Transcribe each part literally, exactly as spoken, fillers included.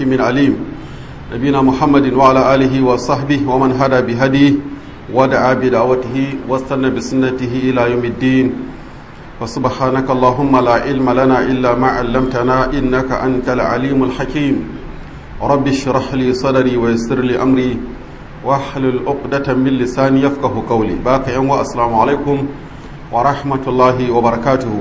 حكيم عليم نبينا محمد وعلى آله وصحبه ومن هدى بهديه ودعا بدعوته واستنى بسنته إلى يوم الدين وسبحانك اللهم لا علم لنا إلا ما علمتنا إنك أنت العليم الحكيم رب اشرح لي صدري ويسر لي أمري واحلل عقدة من لساني يفقه قولي باقي يوم السلام عليكم ورحمة الله وبركاته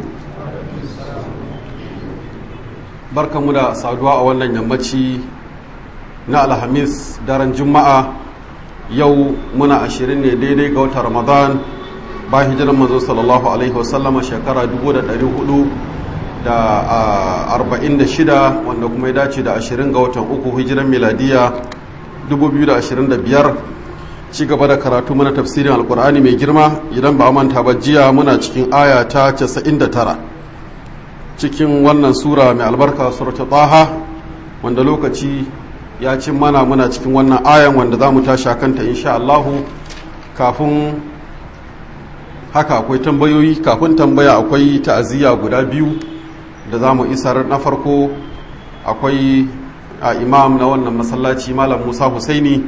barkanmu da saduwa a wannan yammaci na alhamis daren juma'a yau muna ashirin ne daidai ga watan ramadan ba hijiran manzo sallallahu alaihi wasallama shekara dubu da ɗari hudu da arba'in da shida wanda kuma ya dace da ashirin ga watan uku hijiran miladiya dubu biyu da ashirin da biyar ci gaba da karatu mana tafsirin alkur'ani mai girma idan ba manta ba jiya muna cikin aya ta casa'in da tara cikin wannan sura mai albarka suratul taha wanda lokaci ya cin mana muna cikin wannan ayan wanda za mu tashi kanta insha Allahu. Kafin haka akwai tambayoyi kafin tambaya akwai ta'aziyya guda biyu da za mu isar. Na farko akwai a imam na wannan masallaci malam Musa Husaini,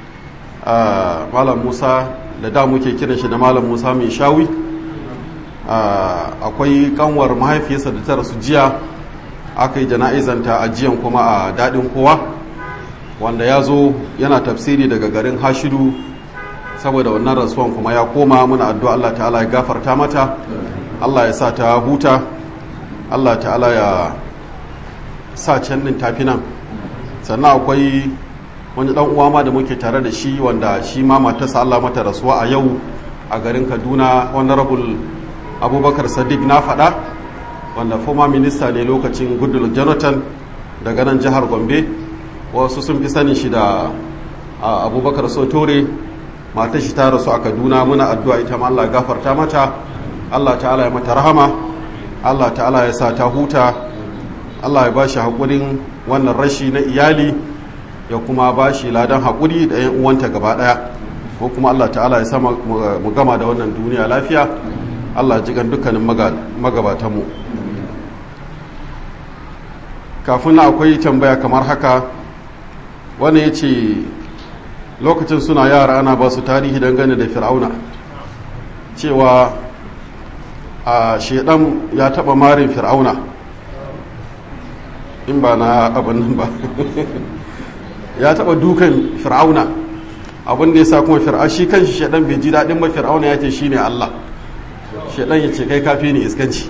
malam Musa da da muke kiran shi da malam Musa mai shawi. Akwai kanwar mahaifiyarsa da ta rasu jiya aka yi jana'izanta a jiyan kuma a daɗin kowa wanda ya zo yana tafsiri daga garin hashidu saboda wannan rasuwan kuma ya koma muna addu'a Allah ta'ala ya gafarta mata, Allah ya sa ta huta, Allah ta'ala ya sa can ɗin tafi nan. Sannan akwai wani ɗan uwa ma da muke tare da shi wanda shi ma matarsa Allah mata rasuwa a yau a garin Kaduna, honorable Abubakar Sadiq na faɗa wanda former minista ne lokacin Goodluck Jonathan daga nan jihar Gombe. Wasu sun fi sanin shi da Abubakar Sotore. Matar shi ta rasu a Kaduna, muna addu'a ita ma Allah gafarta mata, Allah ta'ala ya mata rahama, Allah ta'ala ya sa ta huta, Allah ya bashi haƙurin wannan rashi na iyali ya kuma bashi ladan haƙuri da yan uwanta gaba ɗaya, ko kuma Allah ta'ala ya sa mu gama da wannan duniya lafiya. Allah jigan dukkanin magabatanmu. Kafin na akwai tambaya kamar haka, wani ya ce lokacin suna yara ana ba su tarihi dangane da fir'auna cewa a shedan ya taba marin fir'auna in ba na abin nan ba ya taba dukan fir'auna, abin da ya sa kuma fir'auna shi kan shi shedan bai ji daɗin ba. Fir'auna ya ce shi ne Allah, shedan ya ce kai kafi ni iskanci.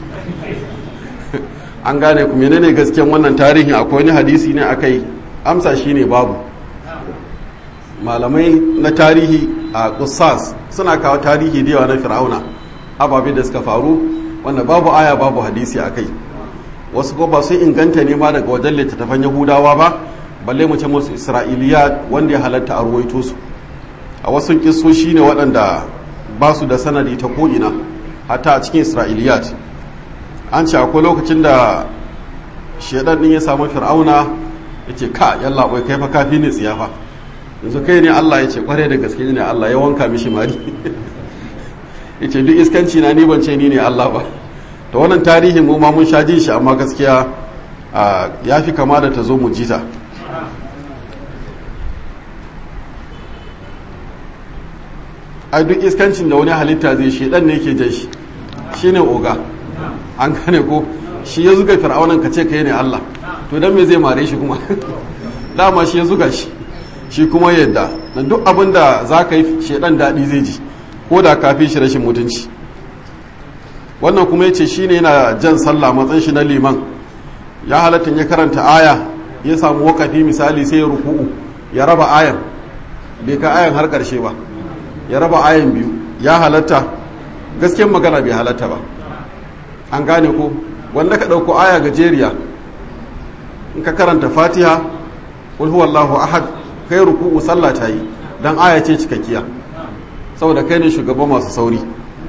An gane ku menene gaskiyan wannan tarihin? Akwai wani hadisi ne akai? Amsa shine babu. Malamai na tarihi a qissas suna kawo tarihi da yawa na fir'auna, ababe da suka faru wanda babu aya babu hadisi akai. Wasu ko ba sun inganta ne ma daga wajen littattafan yahudawa ba, balle mu ce musu isra'iliya wanda ya halatta a ruwaito su. A wasu kissoshi ne waɗanda ba su da sanadi ta ko'ina, hatta a cikin isra'iliyat an ce akwai lokacin da shedan din ya samu fir'auna ya ce ka yalla bai kai fa kafi ne tsiyafa, yanzu kai ne Allah? ya ce kware da gaske ne Allah, ya wanka mishi mari ya ce duk iskanci na ni ban ce ni ne Allah ba. ta wannan tarihin mu ma mun sha jin shi, amma gaskiya ya fi kama da ta zo mu jita. ai duk iskancin da wani halitta zai shedan ne yake jan shi, shine oga. An gane ko shi ya zuga fir'aunan ka ce kai ne Allah, to dan me zai mare shi kuma? Dama shi ya zuga shi, shi kuma yadda na duk abin da za ka yi shedan daɗi zai ji, ko da ka fi shi rashin mutunci. Wannan kuma ya ce shi ne yana jan sallah matsayin shi na liman, ya halatta ya karanta aya ya samu wakafi misali sai ya ruku'u ya raba ayan, bai ka ayan har ƙarshe ba, ya raba ayan biyu, ya halatta? Gaskiyar magana bai halatta ba. An gane ko wanda ka ɗauko aya gajeriya in ka karanta fatiha qul huwallahu ahad kai ruku'u sallah ta yi, dan aya ce cikakkiya saboda kai ne shugaban masu sauri.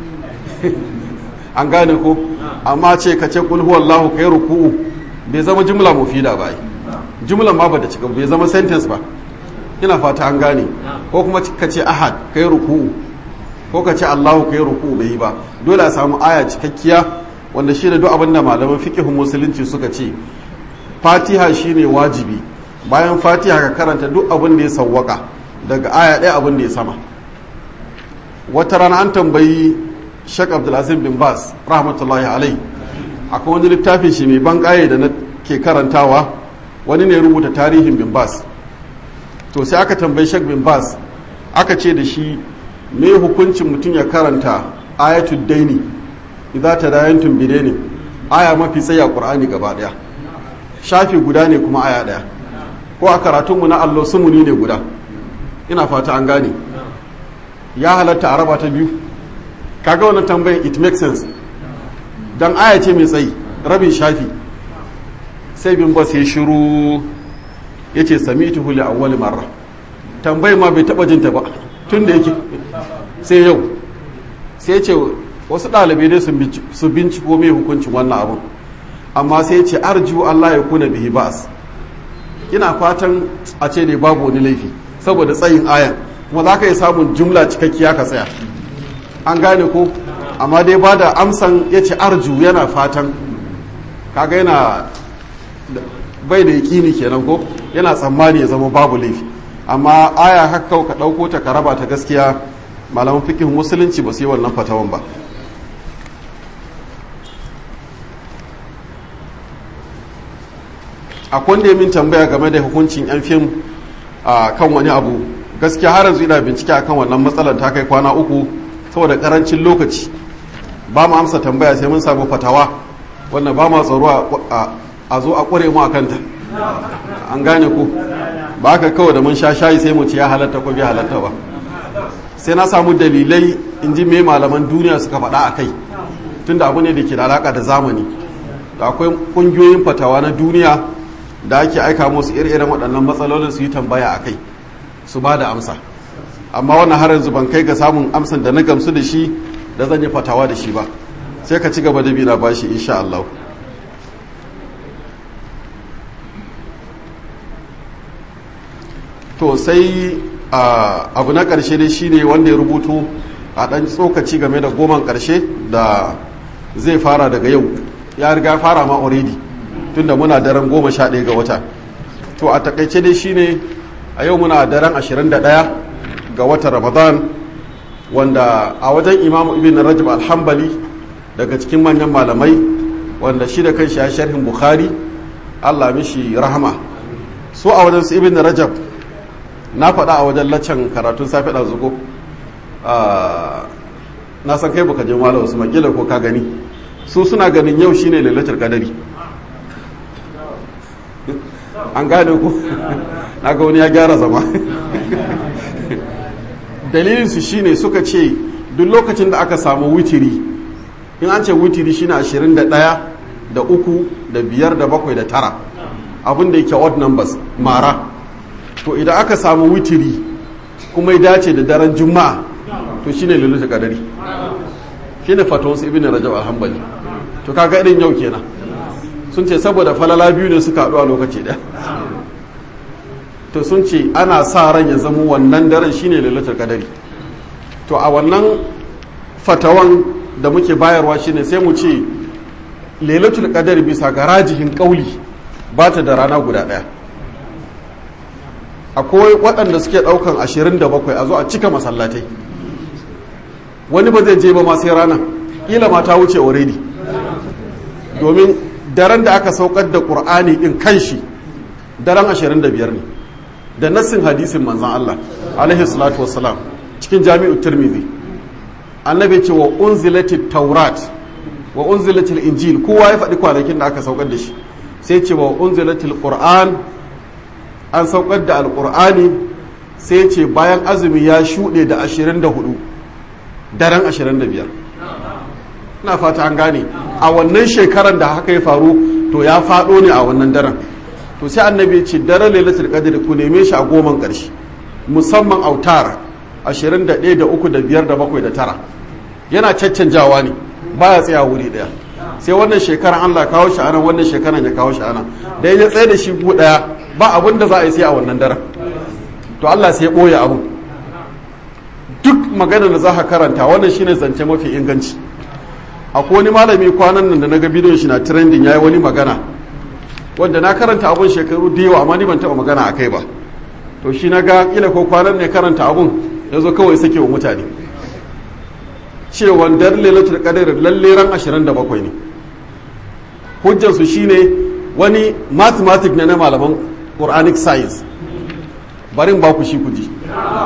An gane ko amma ce ka ce qul huwallahu kai ruku'u bai zama jumla mufida ba, jumlan ma ba da cika, bai zama sentence ba. Ina fata an gane. Ko kuma ka ce ahad kai ruku'u ko ka ce Allahu kai ruku'u bai yi ba, dole a samu aya cikakkiya wanda shi da duk abin da malaman fiqhun musulunci suka ce fatiha shine wajibi, bayan fatiha ka karanta duk abin da ya sawwaka daga aya ɗaya abin da ya sama. Wata rana an tambayi Sheikh Abdulaziz bin Bas rahmatullahi alai, akwai wani littafin shi mai ban ƙaye da na ke karantawa, wani ne rubuta tarihin bin Bas. To sai aka tambayi Sheikh bin Bas, aka ce da shi me hukuncin mutum ya karanta ayatul daini idza tadayantum bidaini, aya mafi tsayi a Qur'ani gaba daya, shafi guda ne kuma aya daya, ko a karatunmu na allo sumuni ne guda, ina fata an gane. Ya halatta a raba ta biyu? Kaga wannan tambayin it makes sense, dan aya ce mai tsayi rabin shafi. Sai bin Bas ya shiru ya ce sami'tuhu li awwal marra, tambayi ma bai taba jinta ba tun da yake sai yau. Sai ya ce wasu ɗalibai dai su binciko mai hukuncin wannan abun, amma sai ya ce arju Allah ya kuna bihi ba'as, ina fatan a ce ne babu wani laifi saboda tsayin ayan, kuma za ka yi samun jumla cikakkiya ka tsaya, an gane ko. Amma dai ba da amsan ya ce arju yana fatan, kaga yana bai da yaƙini kenan ko, yana tsammani ya zama babu laifi. Amma aya haka ka ɗauko ta ka raba ta, gaskiya malaman fikin musulunci ba su yi wannan fatawan ba. Akwai wanda ya min tambaya game da hukuncin yan fim a kan wani abu, gaskiya har yanzu ina bincike akan wannan matsalar, ta kai kwana uku saboda karancin lokaci ba mu amsa tambaya sai mun samu fatawa, wannan ba ma tsaro a zo a ƙware mu a kanta, an gane ku. Ba haka kawai da mun sha shayi sai mu ci ya halatta ko bai halatta ba, sai na samu dalilai in ji me malaman duniya suka faɗa a kai, tunda abu ne da ke da alaƙa da zamani. Da akwai ƙungiyoyin fatawa na duniya da ake aika musu ire-iren waɗannan matsalolin su yi tambaya a kai, su ba da amsa. Amma wannan har yanzu ban kai ga samun amsan da na gamsu da shi da zan yi fatawa da shi ba, sai ka ci gaba da bi na bashi insha Allah. To sai abu na ƙarshe dai shine wanda ya rubuto a ɗan tsokaci game da goman ƙarshe da zai fara daga yau, ya riga fara ma already tunda muna daren goma sha ɗaya ga wata. To a takaice dai shine a yau muna daren ashirin da ɗaya ga watan Ramadan, wanda a wajen Imam Ibn Rajab al-Hanbali daga cikin manyan malamai, wanda shi da kanshi ya sharhin Bukhari, Allah mishi rahama. So a wajen su Ibn Rajab, na faɗa a wajen laccan karatun safe da zugo, na san kai baka je malam wasu makila ko ka gani, su suna ganin yau shine lailatul qadari, an gane ku. Na ga wani ya gyara zama. Dalilinsu shine suka ce duk lokacin da aka samu witiri, in an ce witiri shine ashirin da ɗaya da uku da biyar da bakwai da tara, abin da yake odd numbers mara. To idan aka samu witiri kuma ya dace da daren juma'a, to shine lailatul qadari, shine fatwas ibn Rajab al-Hanbali. To kaga irin yau kenan, sun ce saboda falala biyu ne suka haɗu a lokaci ɗaya. To sun ce ana sa ran ya zama wannan daren shine lailatul qadari. To a wannan fatawan da muke bayarwa shine sai mu ce lailatul qadari bisa ga rajihin kauli ba ta da rana guda ɗaya. Akwai waɗanda suke ɗaukan ashirin da bakwai a zo a cika masallatai, wani ba zai je ba ma sai rana, ƙila ma ta wuce already, domin daren da aka saukar da ƙur'ani ɗin kanshi daren ashirin da biyar ne, da nassin hadisin manzan Allah alaihi salatu wassalam cikin jami'u tirmidhi. Annabi ce wa unzilatit taurat wa unzilatil injil, kowa ya faɗi kwanakin da aka saukar da shi, sai ce wa unzilatil qur'an, an saukar da alqur'ani, sai ce bayan azumi ya shuɗe da ashirin da hudu, daren ashirin da biyar. Ina fata an gane, a wannan shekaran da haka ya faru to ya faɗo ne a wannan daren. To sai annabi ce daren lailatul qadr ku neme shi a goman ƙarshe, musamman autar ashirin da ɗaya da uku da biyar da bakwai da tara, yana caccanjawa ne, baya tsaya wuri ɗaya. Sai wannan shekaran Allah kawo shi anan, wannan shekaran ya kawo shi anan, da ya tsaye da shi ku ɗaya ba abin da za a yi sai a wannan daren. To Allah sai ya ɓoye abu. Duk maganar da za ka karanta wannan shine zance mafi inganci. Akwai wani malami kwanan nan da na ga bidiyon shi na trending, ya yi wani magana wanda na karanta abun shekaru da yawa amma ni ban taɓa magana a kai ba. To shi na ga kila ko kwanan ne karanta abun ya zo kawai sake wa mutane cewa dar lailatul qadr lalle ran ashirin da bakwai ne. Hujjarsu shine wani mathematics ne na malaman Quranic science, barin ba ku shi ku ji.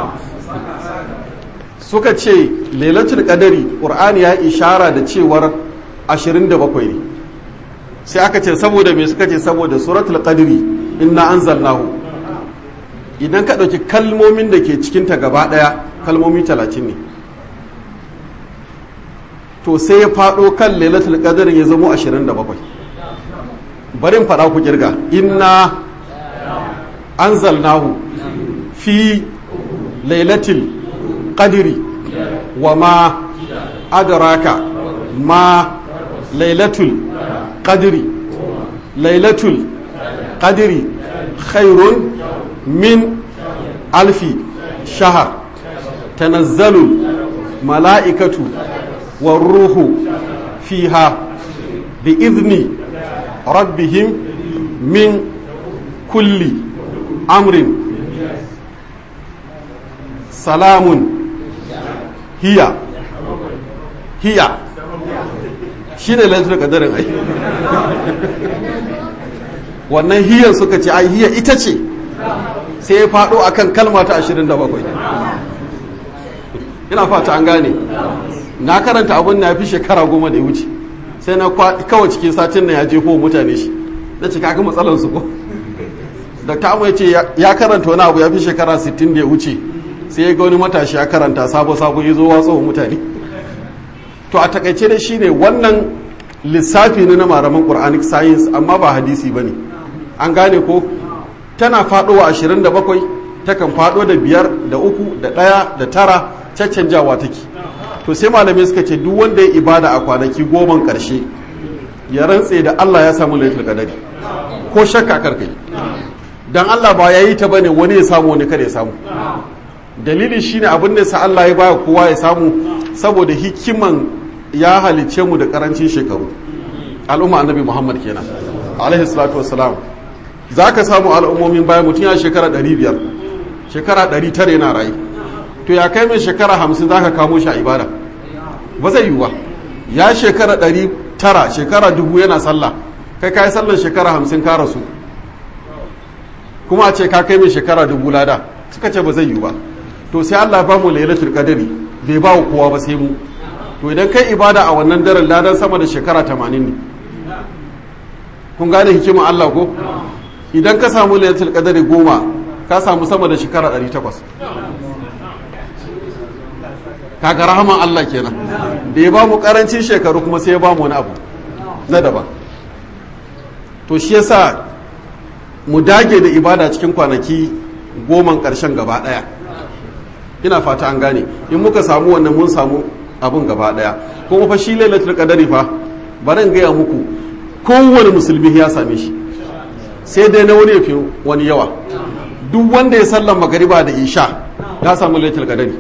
Suka ce lailatul qadari Qur'ani ya ishara da cewar ashirin da bakwai ne. Sai aka ce saboda me, suka ce saboda suratul qadri inna anzalnahu, idan ka ɗauki kalmomin da ke cikinta gaba ɗaya kalmomi talatin ne, to sai ya faɗo kan lailatul qadri ya zamo ashirin da bakwai. Barin faɗa ku kirga, inna anzalnahu fi lailatul qadri wa ma adraka ma lailatul qadri lailatul qadri khairun min alfi shahar tanazzalu mala'ikatu war ruhu fiha bi idni rabbihim min kulli amrin salamun hiya hiya shi ne lailatul qadarin ai wannan hiyan suka ce ai hiya ita ce, sai ya faɗo akan kalma ta ashirin da bakwai. Ina fata an gane, na karanta abun na fi shekara goma da ya wuce, sai na kawai cikin satin na ya jefo mutane shi na ce kaga matsalar su ko. Da ta ya ce ya karanta wani abu ya fi shekara sittin da ya wuce, sai ya ga wani matashi ya karanta sabo sabo ya zo watsa wa mutane. To a takaice da shi ne wannan lissafi ne na malaman Quranic science amma ba hadisi ba ne. An gane ko tana faɗowa ashirin da bakwai, takan faɗo da biyar da uku da ɗaya da tara, caccanjawa take. To sai malamai suka ce duk wanda ya ibada a kwanaki goman ƙarshe ya rantse da Allah ya samu lailatul qadari, ko shakka karkai. Dan Allah ba ya yi ta bane wani ya samu wani kada ya samu. Dalili shine abin da sa Allah ya baya kowa ya samu saboda hikiman ya halicce mu da karancin shekaru. Al'umma annabi Muhammad kenan alaihi salatu wassalam. Zaka samu al'ummomin baya mutum ya shekara ɗari biyar, shekara ɗari tara yana rayu. To ya kai mai shekara hamsin zaka kamo shi a ibada, ba zai yiwu ba. Ya shekara ɗari tara, shekara dubu yana sallah, kai kai sallan shekara hamsin ka rasu, kuma a ce ka kai mai shekara dubu lada, suka ce ba zai yiwu ba. To sai Allah ba mu lailatul qadari, bai ba wa kowa ba sai mu. To idan kai ibada a wannan daren ladan sama da shekara tamanin ne. Kun gane hikimar Allah ko? Idan ka samu lailatul qadari goma ka samu sama da shekara ɗari takwas. Kaga rahaman Allah kenan, da ya ba mu karancin shekaru kuma sai ya ba mu wani abu na daban. To shi yasa mu dage da ibada cikin kwanaki goman ƙarshen gaba ɗaya. Ina fata an gane, in muka samu wannan mun samu abun gaba ɗaya. Kuma fa shi lailatul qadari fa bari in gaya muku kowane musulmi ya same shi, sai dai na wani ya fi wani yawa. Duk wanda ya sallan magariba da isha ya samu lailatul qadari.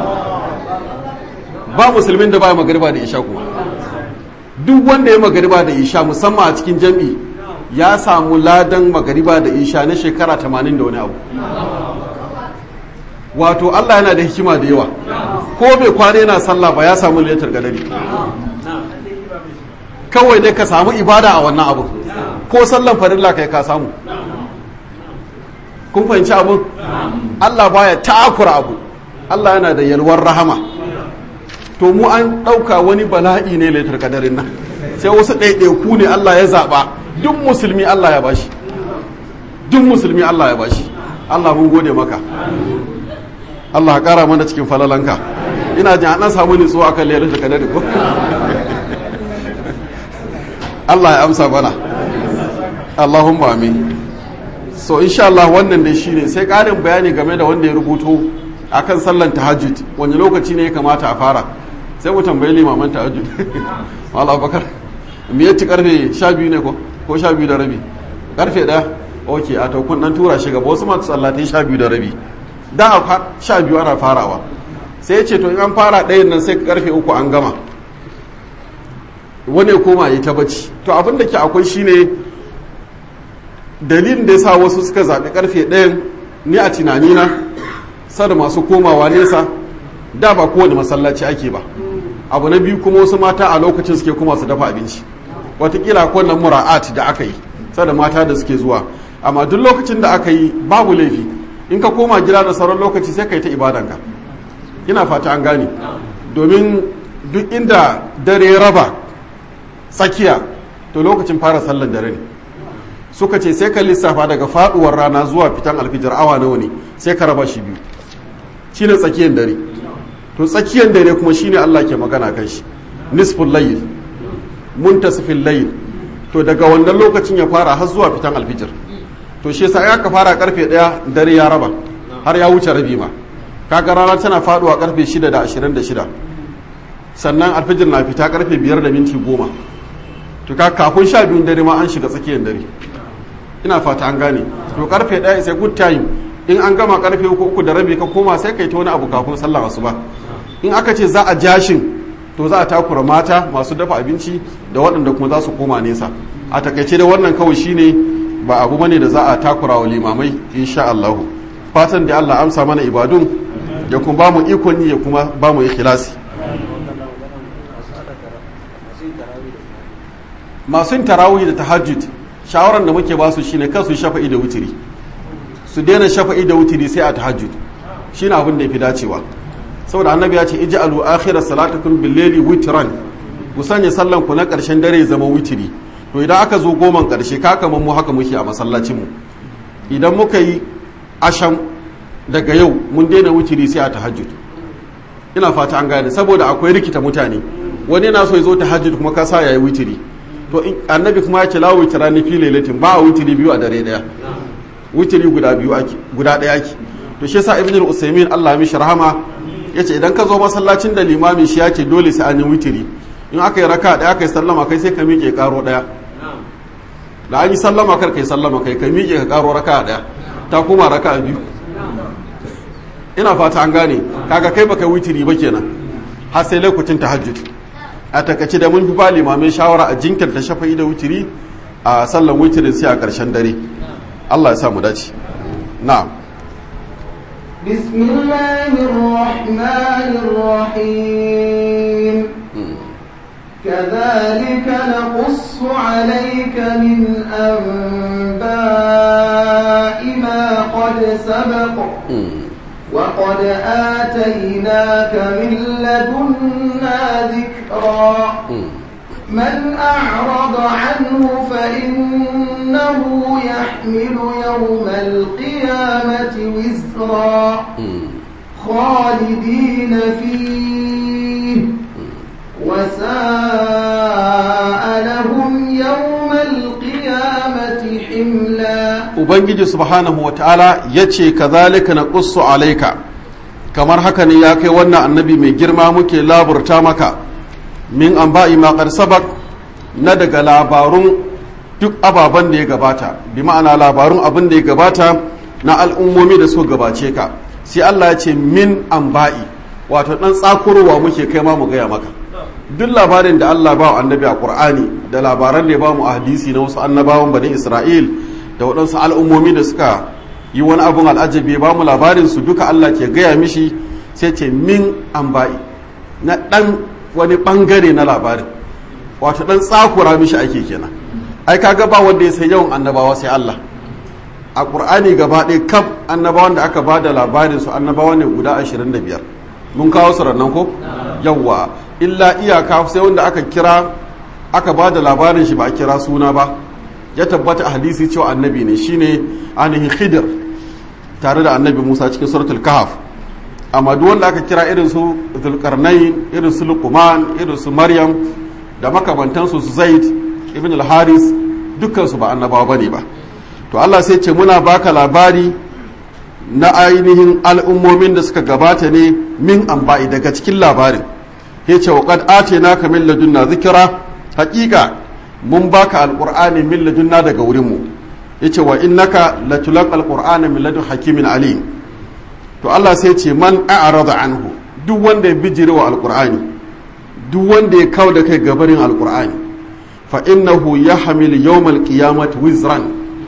Ba musulmin da ba magariba da isha kuma. Duk wanda ya magariba da isha musamman a cikin jam'i ya samu ladan magariba da isha na shekara tamanin da wani abu. Wato Allah yana da hikima da yawa, ko bai kwana yana sallah ba ya samu lailatul qadari. Kawai dai ka samu ibada a wannan abu, ko sallan farilla kai ka samu. Kun fahimci abun? Allah baya takura abu, Allah yana da yalwar rahama. To mu an ɗauka wani bala'i ne lailatul qadarin nan, sai wasu ɗaiɗaiku ne Allah ya zaɓa. Duk musulmi Allah ya bashi, duk musulmi Allah ya bashi. Allah mun gode maka, Allah ya ƙara mana cikin falalanka. Ina jin an samu nutsuwa akan lailatul qadari ko? Allah ya amsa bana, Allahumma amin. So insha Allah wannan dai shine, sai ƙarin bayani game da wanda ya rubuto akan sallan tahajjud, wani lokaci ne ya kamata a fara. Sai mu tambayi limaman tahajjud. Malam Abubakar, me yace karfe sha biyu ne ko ko sha biyu da rabi? Karfe ɗaya? Okay, a to kun dan tura shi gaba, wasu masu sallatai sha biyu da rabi. Da a sha biyu ana farawa. Sai ya ce to in an fara ɗayan nan sai karfe uku an gama. Wani koma yi ta bacci. To abin da ke akwai shine dalilin da ya sa wasu suka zaɓi ƙarfe ɗayan ni a tunanina sada masu komawa nesa da ba kowane masallaci ake ba. Abu na biyu kuma wasu mata a lokacin suke kuma su dafa abinci, watakila kwanan mura'at da aka yi sada mata da suke zuwa, amma duk lokacin da aka yi babu laifi in ka koma gida da sauran lokaci sai ka yi ta ibadanka. Ina fata an gane, domin duk inda dare raba tsakiya to lokacin fara sallar dare ne. Suka ce sai ka lissafa daga faduwar rana zuwa fitan alfijir awa nawa ne, sai ka raba shi biyu, shine tsakiyar dare. To tsakiyar dare kuma shine Allah ke magana kan shi, nisful layl, muntasifil layl. To daga wannan lokacin ya fara har zuwa fitan alfijir. To shi yasa aka fara karfe ɗaya dare ya raba har ya wuce rabi ma. Kaga rana tana faduwa karfe shida da ashirin da shida, sannan alfijir na fita karfe biyar da minti goma. To ka kafin sha biyun dare ma an shiga tsakiyar dare. Ina fata an gane. To karfe ɗaya sai good time. In an gama karfe uku uku da rabi ka koma sai kai ta wani abu kafin sallar asuba. In aka ce za a jashin to za a takura mata masu dafa abinci da waɗanda kuma za su koma nesa. A takaice da wannan kawai shine ba abu bane da za a takura wa limamai insha Allah. Fatan da Allah amsa mana ibadun ya kuma ba mu ikon yi ya kuma ba mu ikhlasi. Masu yin tarawih da tahajjud shawaran da muke ba su shine kan su shafa'i da wutiri. Su daina shafa'i da wutiri sai a tahajjud. Shine abin da yafi dacewa. Saboda annabi ya ce ij'alu akhira salatukum bil-layli witran. Ku sanya sallan ku na ƙarshen dare zama witiri. To idan aka zo goman ƙarshe ka kaman mu haka muke a masallacin mu. Idan muka yi asham daga yau mun daina witiri sai a tahajjud. Ina fata an gane saboda akwai rikita mutane. Wani yana so ya zo tahajjud kuma ka sa yayi witiri. To annabi kuma ya ce la witrani fi lailatin, ba witiri biyu a dare daya. Witiri guda biyu ake guda daya ake. To shi yasa Ibn al-Usaymin Allah ya mishi rahama yace idan ka zo masallacin da limamin shi yake dole sai an yi witiri, in aka yi raka daya kai sallama kai sai ka miƙe karo daya, da an yi sallama kar kai sallama kai ka miƙe ka karo raka daya ta kuma raka biyu. Ina fata an gane, kaga kai baka witiri ba kenan har sai lokacin tahajjud. A takaice da mun fi ba limamai shawara a jinkirta shafa'i da witiri a sallan witirin sai a ƙarshen dare. Allah ya sa mu dace. Na'am. بسم الله الرحمن الرحيم كذلك نقص عليك من أنباء ما قد سبق وقد آتيناك من لدنا ذكرا من أعرض عنه فإنه يحمل يوم القيامة وزرا خالدين فيه وساء لهم يوم القيامة حملا. Ubangiji subhanahu wa ta'ala ya ce, Kazalika na ƙussu alaika, kamar haka ne ya kai wannan annabi mai girma muke laburta maka, min an ba'i maƙar sabak na daga labarun duk ababen da ya gabata, bi ma'ana labarun abin da ya gabata na al'ummomi da su gabace ka. Sai Allah ya ce min an ba'i, wato ɗan tsakurowa muke kai ma mu gaya maka. Duk labarin da Allah ba wa annabi a Ƙur'ani da labaran da ya ba mu a hadisi na wasu annabawan bani Isra'il da waɗansu al'ummomi da suka yi wani abun al'ajabi ba mu labarin su duka Allah ke gaya mishi sai ce min an ba'i na ɗan wani ɓangare na labarin, wato ɗan tsakura mishi ake kenan. Ai kaga ba wanda ya sai yawan annabawa sai Allah. A Ƙur'ani gaba ɗaya kaf annabawan da aka ba da labarin su annabawa ne guda ashirin da biyar. Mun kawo su rannan ko? Yawwa. Illa iyaka sai wanda aka kira aka ba da labarin shi ba a kira suna ba. Ya tabbata a hadisi cewa annabi ne shine ainihin Khidir tare da annabi Musa cikin suratul Kahf. Amma duk wanda aka kira irin su Zulkarnain, irin su Luqman, irin su Maryam da makamantansu su Zaid ibn al-Haris dukkan su ba annabawa bane ba. To Allah sai ce muna baka labari na ainihin al'ummomin da suka gabata ne min anba'i daga cikin labarin. Yace wa qad atinaka min ladunna zikra, haqiqa mun baka alqur'ani min ladunna daga wurin mu. Yace wa innaka latulqa alqur'ana min ladun hakimin alim. To Allah sai ce man a'rada anhu, duk wanda ya bijire wa alqur'ani, duk wanda ya kawo da kai gabarin alqur'ani, fa innahu yahmil yawmal qiyamati wizran,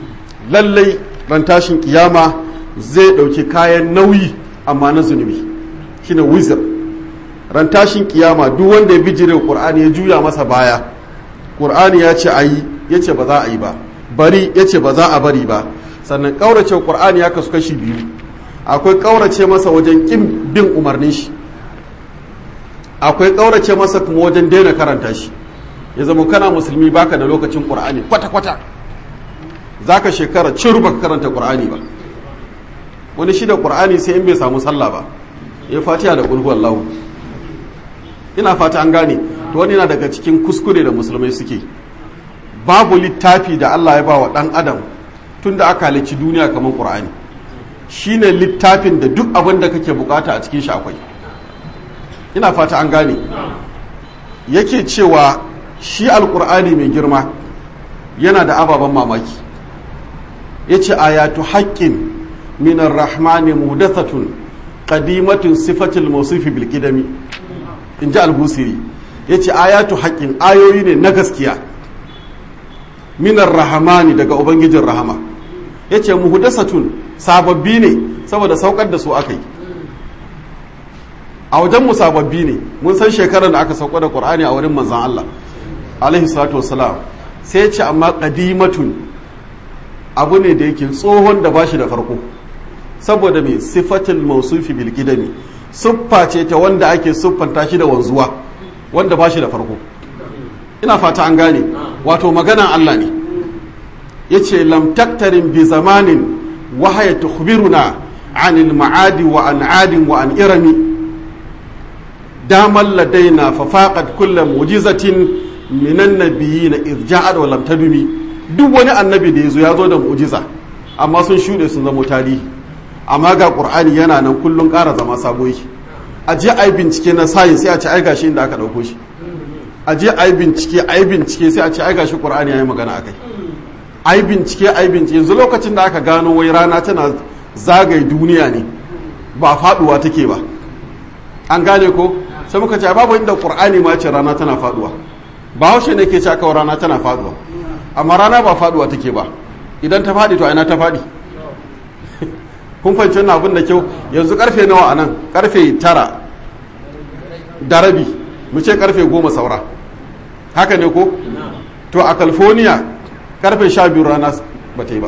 lallai ran tashin kiyama zai ɗauki kayan nauyi amma na zunubi shine wizir. Ran tashin kiyama duk wanda ya bijire Qur'ani ya juya masa baya, Qur'ani ya ce ayi ya ce ba za a yi ba, bari ya ce ba za a bari ba. Sannan ƙaurace Qur'ani ya kasu kashi biyu, akwai ƙaurace masa wajen ƙin bin umarnin shi, akwai ƙaurace masa kuma wajen daina karanta shi. Ya zama kana musulmi baka da lokacin Qur'ani kwata-kwata, za ka shekara cin baka karanta Qur'ani ba. Wani shi da Qur'ani sai in bai samu sallah ba, ya fatiha da ƙulhu Allahu. Ina fata an gane, to wani na daga cikin kuskure da musulmai suke. Babu littafi da Allah ya ba wa ɗan adam tun da aka halicci duniya kamar Qur'ani. Shi ne littafin da duk abin da kake bukata a cikin shi akwai. Ina fata an gane. Yake cewa shi alƙur'ani mai girma yana da ababen mamaki. Ya ce ayatu haƙƙin minar rahmani muhdathatun qadimatun sifatul mawsufi bil qidami. In ji al-Busiri. Ya ce ayatu haƙƙin ayoyi ne na gaskiya minar rahmani daga ubangijin rahama. Ya ce muhdathatun sababbi ne saboda saukar da su aka yi. A wajen mu sababbi ne, mun san shekarar da aka sauka da Qur'ani a wurin manzon Allah alaihi salatu wassalam. Sai ce amma qadimatun abu ne da yake tsohon da bashi da farko, saboda mai sifatul mausufi bil qidami, siffa ce ta wanda ake siffanta shi da wanzuwa, wanda bashi da farko. Ina fata an gane, wato maganan Allah ne. Yace lam taktarin bi zamanin wa haya tukhbiruna anil ma'adi wa an adin wa an irami damal ladaina fa faqat kullu mu'jizatin minan nabiyina idh ja'at wa lam tadumi. Duk wani annabi da yazo ya zo da mu'jiza amma sun shuɗe sun zama tarihi. Amma ga Qur'ani yana nan kullun ƙara zama sabo yake. A je ai bincike na science sai a ce ai gashi inda aka dauko shi. A je ai bincike ai bincike sai a ce ai gashi Qur'ani yayi magana akai. Ai bincike ai bincike yanzu lokacin da aka gano wai rana tana zagaye duniya ne ba faduwa take ba. An gane ko? Sai muka ce babu inda Qur'ani ma ce rana tana faduwa. Ba haushe ne ke cewa kawai rana tana faduwa. Amma rana ba faduwa take ba. Idan ta fadi to ina ta fadi. Kun fahimci wannan abin da kyau. Yanzu karfe nawa anan? Karfe tara da rabi. Mu ce karfe goma saura. Haka ne ko? To a California karfe sha biyu rana ba ta yi ba.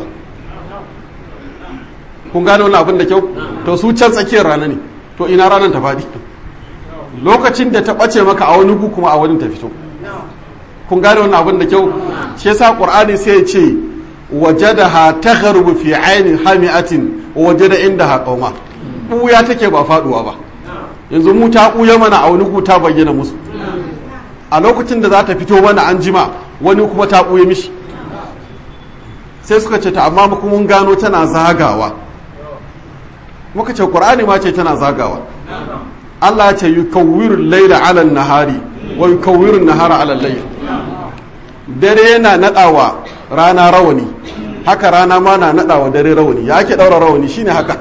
Kun gane wannan abin da kyau? To su can tsakiyar rana ne. To ina ranar ta fadi? Lokacin da ta ɓace maka a wani gu kuma a wani ta fito. Kun gane wannan abin da kyau? Shi yasa Qur'ani sai ya ce wajadaha taghrubu fi aynin hami'atin wa wajada indaha qauma. Buya take ba faduwa ba. Yanzu mu ta buya mana a wani gu ta bayyana musu. A lokacin da za ta fito mana an jima wani kuma ta buye mishi. Sai suka ce ta amma kuma mun gano tana zagawa. Muka ce Qur'ani ma ce tana zagawa. Allah ya ce yukawwiru al-layla 'ala an-nahari wa yukawwiru an-nahara 'ala al-layl. Dare yana nadawa rana rawani, haka rana ma na nadawa dare rawani. Ya ake daura rawani shine haka.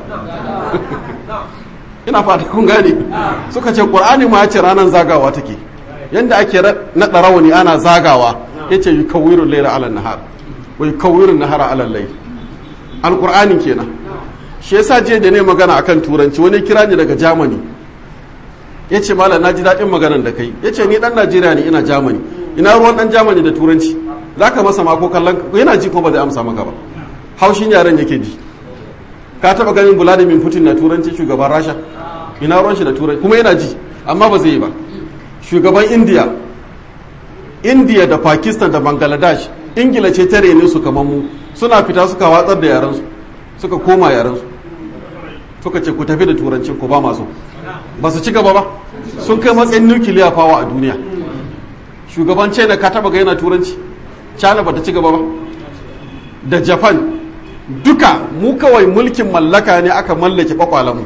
Ina fata kun gane. Suka ce Qur'ani ma ya ce ranan zagawa take. Yanda ake nada rawani ana zagawa, yace yukawwiru al-layla 'ala an-nahar wa yukawwiru an-nahara 'ala al-layl. Al-Qur'ani kenan. Shi yasa je da ne magana akan turanci wani kira ni daga Germany. Ya ce malam na ji daɗin maganar da kai. Ya ce ni ɗan Najeriya ne ina Germany. Ina ruwan ɗan Germany da turanci. Za ka masa mako kallon yana ji kuma ba zai amsa maka ba. Haushin yaren yake ji. Ka taɓa ganin Vladimir Putin na turanci shugaban Rasha? Ina ruwan shi da turanci kuma yana ji amma ba zai yi ba. Shugaban India. India da Pakistan da Bangladesh Ingila ce ta rene su kamar mu suna fita suka watsar da yarensu suka koma yarensu suka ce ku tafi da turancin ku ba masu ba su ci gaba ba sun kai matsayin nukiliya fawa a duniya. Shugaban China ka taba ga yana turanci? China ba ta ci gaba ba. Da Japan duka mu kawai mulkin mallaka ne aka mallake kwakwalamu.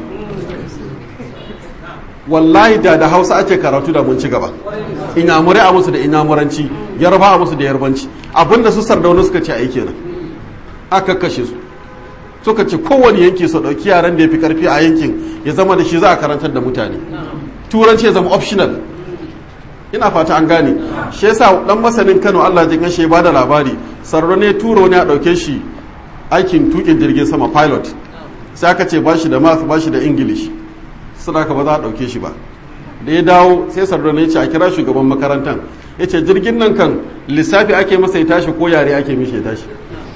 Wallahi da da Hausa ake karatu da mun ci gaba. Inyamurai a musu da inyamuranci, Yarba a musu da yarbanci. Abinda su Sardauna suka ce ai kenan. Aka kashe su. Suka ce kowane yanki su ɗauki yaran da ya fi ƙarfi a yankin ya zama da shi za a karantar da mutane. Turanci ya zama optional. Ina fata an gane. Shi yasa dan masanin Kano Allah ya kashe ba da labari. Sardauna ya turo ne a ɗauke shi aikin tuƙin jirgin sama pilot sai aka ce ba shi da math ba shi da english suna ka ba za a ɗauke shi ba da ya dawo sai Sardauna ya ce a kira shugaban makarantar ya ce jirgin nan kan lissafi ake masa ya tashi ko yare ake mishi ya tashi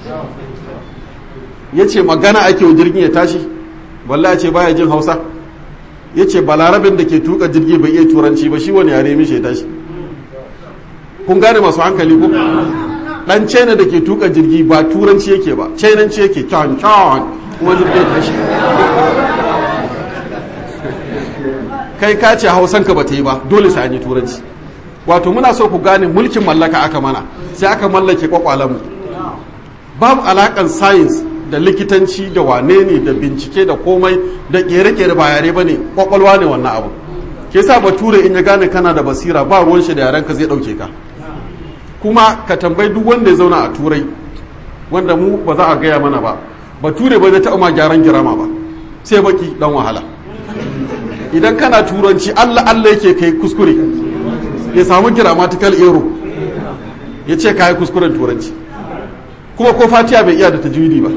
ya ce magana ake wa jirgin ya tashi wallahi ce baya jin hausa ya ce balarabin da ke tuka jirgi bai iya turanci ba shi wani yare mishi ya tashi kun gane masu hankali ko dan china da ke tuka jirgi ba turanci yake ba chinanci yake kyan kyan kuma jirgi ya tashi kai ka ce hausanka ba ta yi ba dole sai an yi turanci wato muna so ku gane mulkin mallaka aka mana sai aka mallake kwakwalanmu babu alakan science da likitanci da wane ne da bincike da komai da kere-kere ba yare ba ne kwakwalwa ne wannan abu ke sa bature in ya gane kana da basira ba ruwan shi da yaren ka zai dauke ka kuma ka tambayi duk wanda ya zauna a turai wanda mu ba za a gaya mana ba bature ba zai taɓa ma gyaran girama ba sai baki dan wahala idan kana turanci allah allah yake kai kuskure ya samu grammatical error ya ce ka yi kuskuren turanci kuma ko fatiha bai iya da tajwidi ba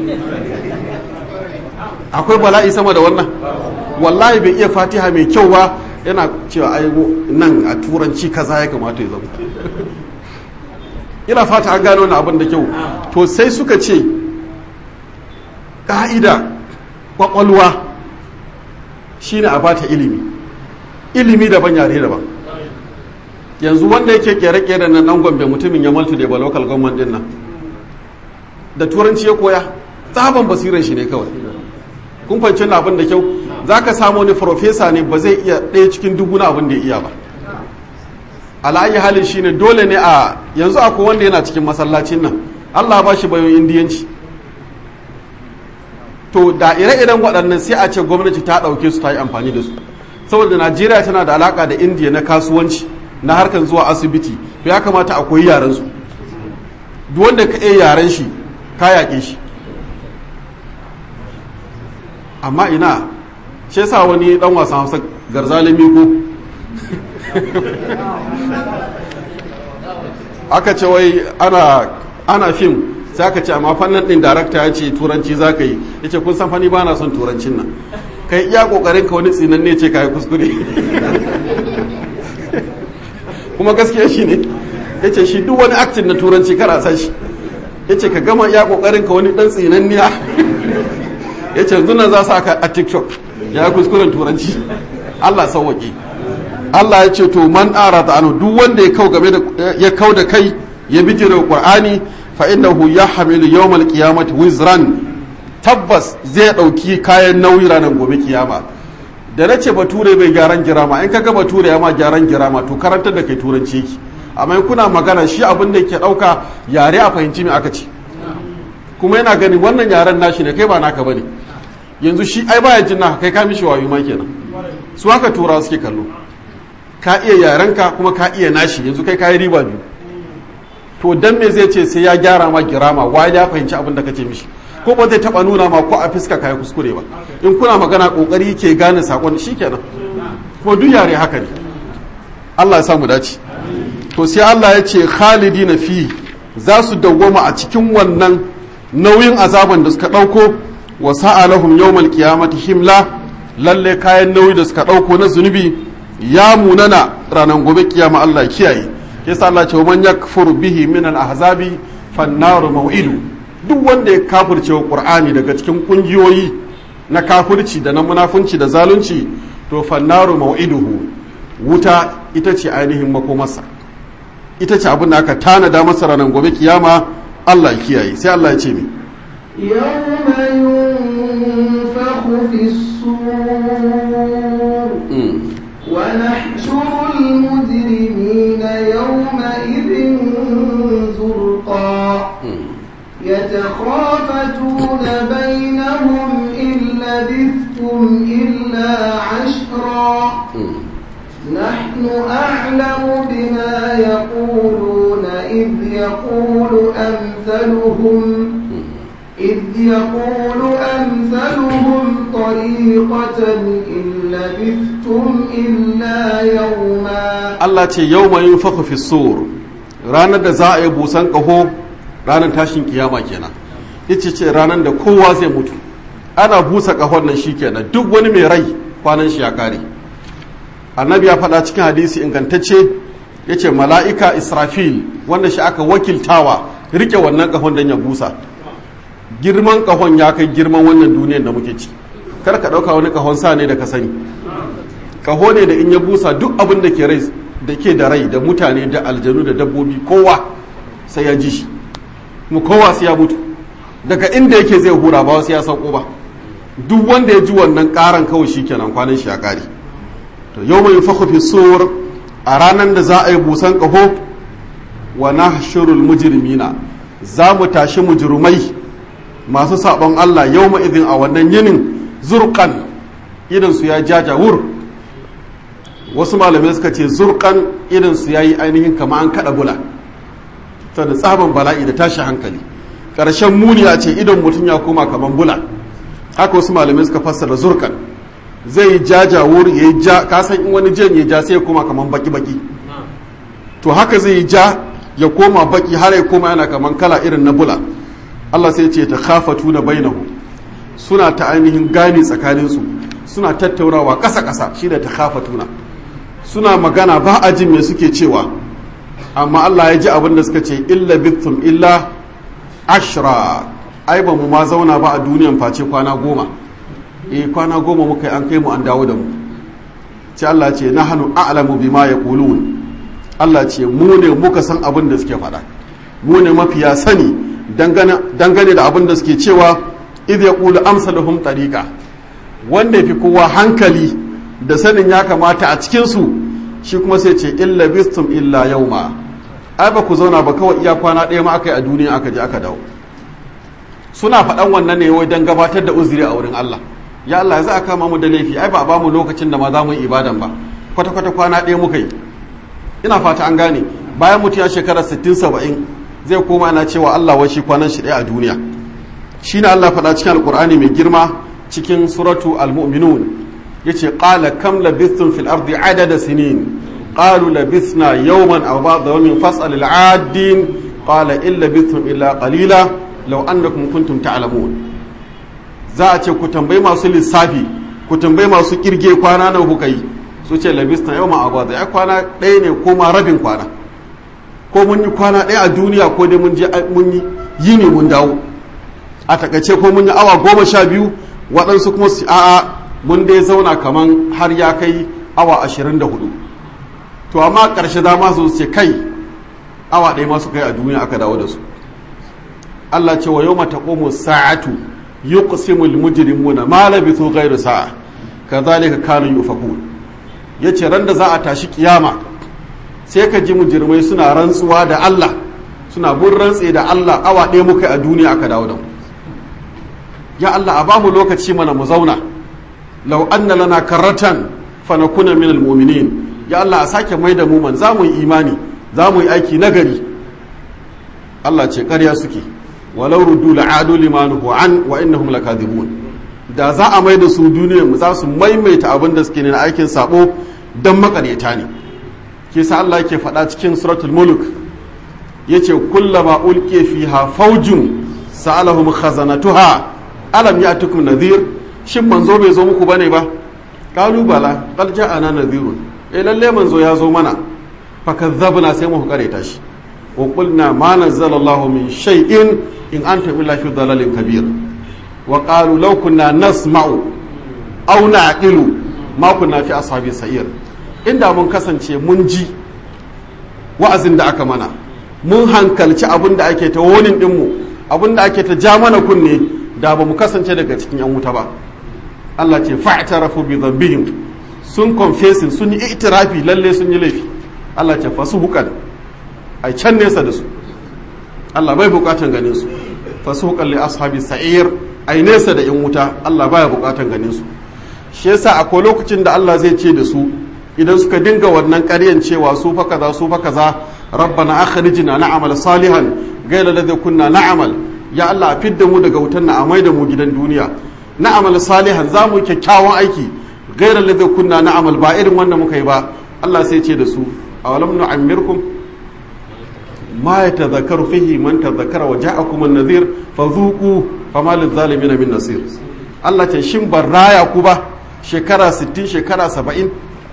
akwai bala'i sama da wannan wallahi bai iya fatiha mai kyau ba yana cewa ai nan a turanci kaza ya kamata ya zama ina fata an gano wannan abin da kyau to sai suka ce ka'ida kwakwalwa shine a bata ilimi ilimi daban yare daban yanzu wanda yake kere-kere na nan Gombe mutumin ya maltu da local government din nan da turanci ya koya tsaban basiran shi ne kawai kun fahimci abin da kyau za ka samu wani farfesa ne ba zai iya ɗaya cikin dubu na abin da ya iya ba ala'ayi halin shi ne dole ne a yanzu akwai wanda yana cikin masallacin nan allah ba shi bayan indiyanci to da ire-iren waɗannan sai a ce gwamnati ta ɗauke su ta yi amfani da su saboda najeriya tana da alaƙa da indiya na kasuwanci na harkar zuwa asibiti to ya kamata a koyi yaren su duk wanda ka iya yaren shi ka yaƙe shi amma ina shi yasa wani dan wasan hausa garzalimi ko aka ce wai ana ana fim sai aka ce amma fannin din darakta ya ce turanci za ka yi ya ce kun san fani ba na son turancin nan kai iya kokarin ka wani tsinan ne ce ka yi kuskure kuma gaskiya shi ne ya ce shi duk wani aktin na turanci kar a san shi ya ce ka gama iya kokarin ka wani dan tsinanniya ya ce zuna za su aka a tiktok ya kuskuren turanci allah sauwaƙi allah ya ce to man ara ta anu duk wanda ya kau game da ya kau da kai ya bijira qur'ani fa innahu yahmilu yawmal qiyamati wizran tabbas zai dauki kayan nauyi ranar gobe kiyama da nace bature bai gyaran girama in kaga bature ya ma gyaran girama to karantar da kai turanci yake amma kuna magana shi abin da yake dauka yare a fahimci me aka ce kuma yana gani wannan yaren nashi ne kai ba naka bane yanzu shi ai baya jin naka kai ka mishi wayo ma kenan su haka tura suke kallo ka iya yarenka kuma ka iya nashi yanzu kai ka yi riba biyu to dan me zai ce sai ya gyara ma girama wa ya fahimci abin da kace mishi ko ba zai taba nuna ma ko a fiska kai kuskure ba in kuna magana kokari ke gane sakon shikenan kuma duk yare haka ne Allah ya sa mu dace to sai Allah ya ce khalidina fi za su dawwama a cikin wannan nauyin azaban da suka dauko wa sa'alahum yawmal qiyamati himla lalle kayan nauyi da suka dauko na zunubi ya munana ranar gobe kiyama Allah ya kiyaye yasa Allah ce man yakfur bihi min al-ahzabi fan-naru maw'idu duk wanda ya kafirce wa Qur'ani daga cikin kungiyoyi na kafirci da na munafunci da zalunci to fan-naru maw'iduhu wuta ita ce ainihin makomarsa ita ce abin da aka tanada masa ranar gobe kiyama Allah ya kiyaye sai Allah ya ce mi yawma yunfakhu fis-sur ونحشر المجرمين يومئذ زرقا يتخافتون بينهم إن لبثتم إلا عشرا نحن أعلم بما يقولون إذ يقول أمثلهم إذ يقول أمثلهم طريقة إن لبثتم إلا يوما Allah ce yau mai yin fi sur ranar da za a yi busan ƙaho ranar tashin kiyama kenan ita ce ranar da kowa zai mutu. Ana busa ƙahon nan shikenan duk wani mai rai kwanan shi ya kare. Annabi ya faɗa cikin hadisi ingantacce ya ce mala'ika Israfil wanda shi aka wakiltawa rike wannan ƙahon don ya busa. Girman ƙahon ya kai girman wannan duniyar da muke ci. Kar ka ɗauka wani ƙahon sa ne da ka sani. Ƙaho ne da in ya busa duk abin da ke rai da ke da rai da mutane da aljanu da dabbobi kowa sai ya ji shi. Kuma kowa sai ya mutu. Daga inda yake zai hura ba wasu ya sauko ba. Duk wanda ya ji wannan ƙaran kawai shi kenan kwanan shi ya ƙare. To yau mai fakhu fi sur a ranar da za a yi busan ƙaho wa nahshurul mujrimina za mu tashi mujrimai masu sabon Allah yau ma idin a wannan yinin zurqan idan su ya jajawur. Wasu malamai suka ce zurqan idan su yayi ainihin kama an kada bula ta da tsaban bala'i da tashi hankali. Ƙarshen muniya ce idan mutum ya koma kaman bula. Haka wasu malamai suka fassara zurqan zai yi jajawur ya yi ja kasan in wani jan ya ja sai ya koma kaman baki-baki. To haka zai yi ja ya koma baki har ya koma yana kaman kala irin na bula. Allah sai ce ta khafatu na bainahu suna ta ainihin gane tsakaninsu suna tattaunawa ƙasa-ƙasa shi da ta khafatuna suna magana ba a jin me suke cewa amma Allah ya ji abin da suka ce illa bittum illa ashra ai ba mu ma zauna ba a duniyan face kwana goma eh kwana goma muka yi an kai mu an dawo da mu ce Allah ce nahnu a'lamu bima yaqulun Allah ce mu ne muka san abin da suke faɗa mu ne mafiya sani dangane da abin da suke cewa idh yaqulu amsaluhum tariqa wanda fi kowa hankali da sanin ya kamata a cikin su shi kuma sai ce illa bistum illa yawma ai ba ku zauna ba kawai iya kwana ɗaya ma aka yi a duniya aka je aka dawo suna faɗan wannan ne wai dan gabatar da uzuri a wurin Allah ya Allah za a kama mu da laifi ai ba a ba mu lokacin da ma za mu yi ibadan ba kwata kwata kwana ɗaya muka yi ina fata an gane bayan mutu ya shekara sittin saba'in zai koma ana cewa Allah wai shi kwanan shi ɗaya a duniya shine Allah faɗa cikin alqur'ani mai girma cikin suratu al-mu'minun yace qala kam labithtum fil ardi adada sinin qalu labithna yawman aw ba'da yawmin fas'al al-'adin qala in labithtum illa qalila law annakum kuntum ta'lamun za a ce ku tambayi masu lissafi ku tambayi masu kirge kwana nawa kuka yi su ce labithna yawman aw ba'da ya kwana ɗaya ne ko ma rabin kwana ko mun yi kwana ɗaya a duniya ko dai mun je mun yi yini mun dawo a takaice ko mun yi awa goma sha biyu waɗansu kuma su a'a mun dai zauna kaman har ya kai awa ashirin da hudu to amma ƙarshe za ma su ce kai awa ɗaya masu kai a duniya aka dawo da su Allah ce wa yau mata ƙomo sa'atu yi ƙusimul mujrimuna ma labithu ghairu sa'a ka zalika kanu yufakun ya ce ran da za a tashi kiyama sai ka ji mujrimai suna rantsuwa da Allah suna bin rantse da Allah awa ɗaya muka a duniya aka dawo da mu ya Allah a ba mu lokaci mana mu zauna law anna lana karratan fa nakuna min almu'minin ya Allah a sake mai da mu man za mu yi imani za mu yi aiki nagari Allah ce ƙarya suke walau ruddu la'adu limanuhu an wa innahum lakadibun da za a mai da su duniyar mu za su maimaita abin da suke ne na aikin sabo dan makareta ne ke sa Allah yake faɗa cikin suratul mulk yace kullama ulqiya fiha fawjun sa'alahum khazanatuha alam ya'tukum nadhir shin manzo bai zo muku bane ba qalu bala qad ja'ana nadhirun eh lalle manzo ya zo mana fakazzabna sai mu kareta shi wa qulna ma nazzala Allahu min shay'in in anta illa fi dhalalin kabir wa qalu law kunna nasma'u aw na'qilu ma kunna fi ashabi sa'ir inda mun kasance mun ji wa'azin da aka mana mun hankalci abin da ake ta wonin dinmu abin da ake ta ja mana kunne da ba mu kasance daga cikin yan wuta ba Allah ce fa'tarafu bi dhanbihim sun confessing sun yi itirafi lalle sun yi laifi Allah ce fasuhukan ai can nesa da su Allah bai bukatan ganin su fasuhukan li ashabi sa'ir ai nesa da yan wuta Allah baya bukatan ganin su shi yasa akwai lokacin da Allah zai ce da su idan suka dinga wannan ƙaryan cewa su fa kaza su fa kaza rabbana akhrijna na'mal salihan ghayra alladhi kunna na'mal ya Allah fidda mu daga wutan na amai da mu gidan duniya na'mal salihan za mu kyakkyawan aiki ghayra alladhi kunna na'mal ba irin wanda muka yi ba Allah sai ce da su awalam nu'ammirkum ma yatadhakkaru fihi man tadhakkara wa ja'akum an-nadhir fadhuqu fama lil-zalimin min nasir Allah ce shin ban raya ku ba shekara sittin shekara saba'in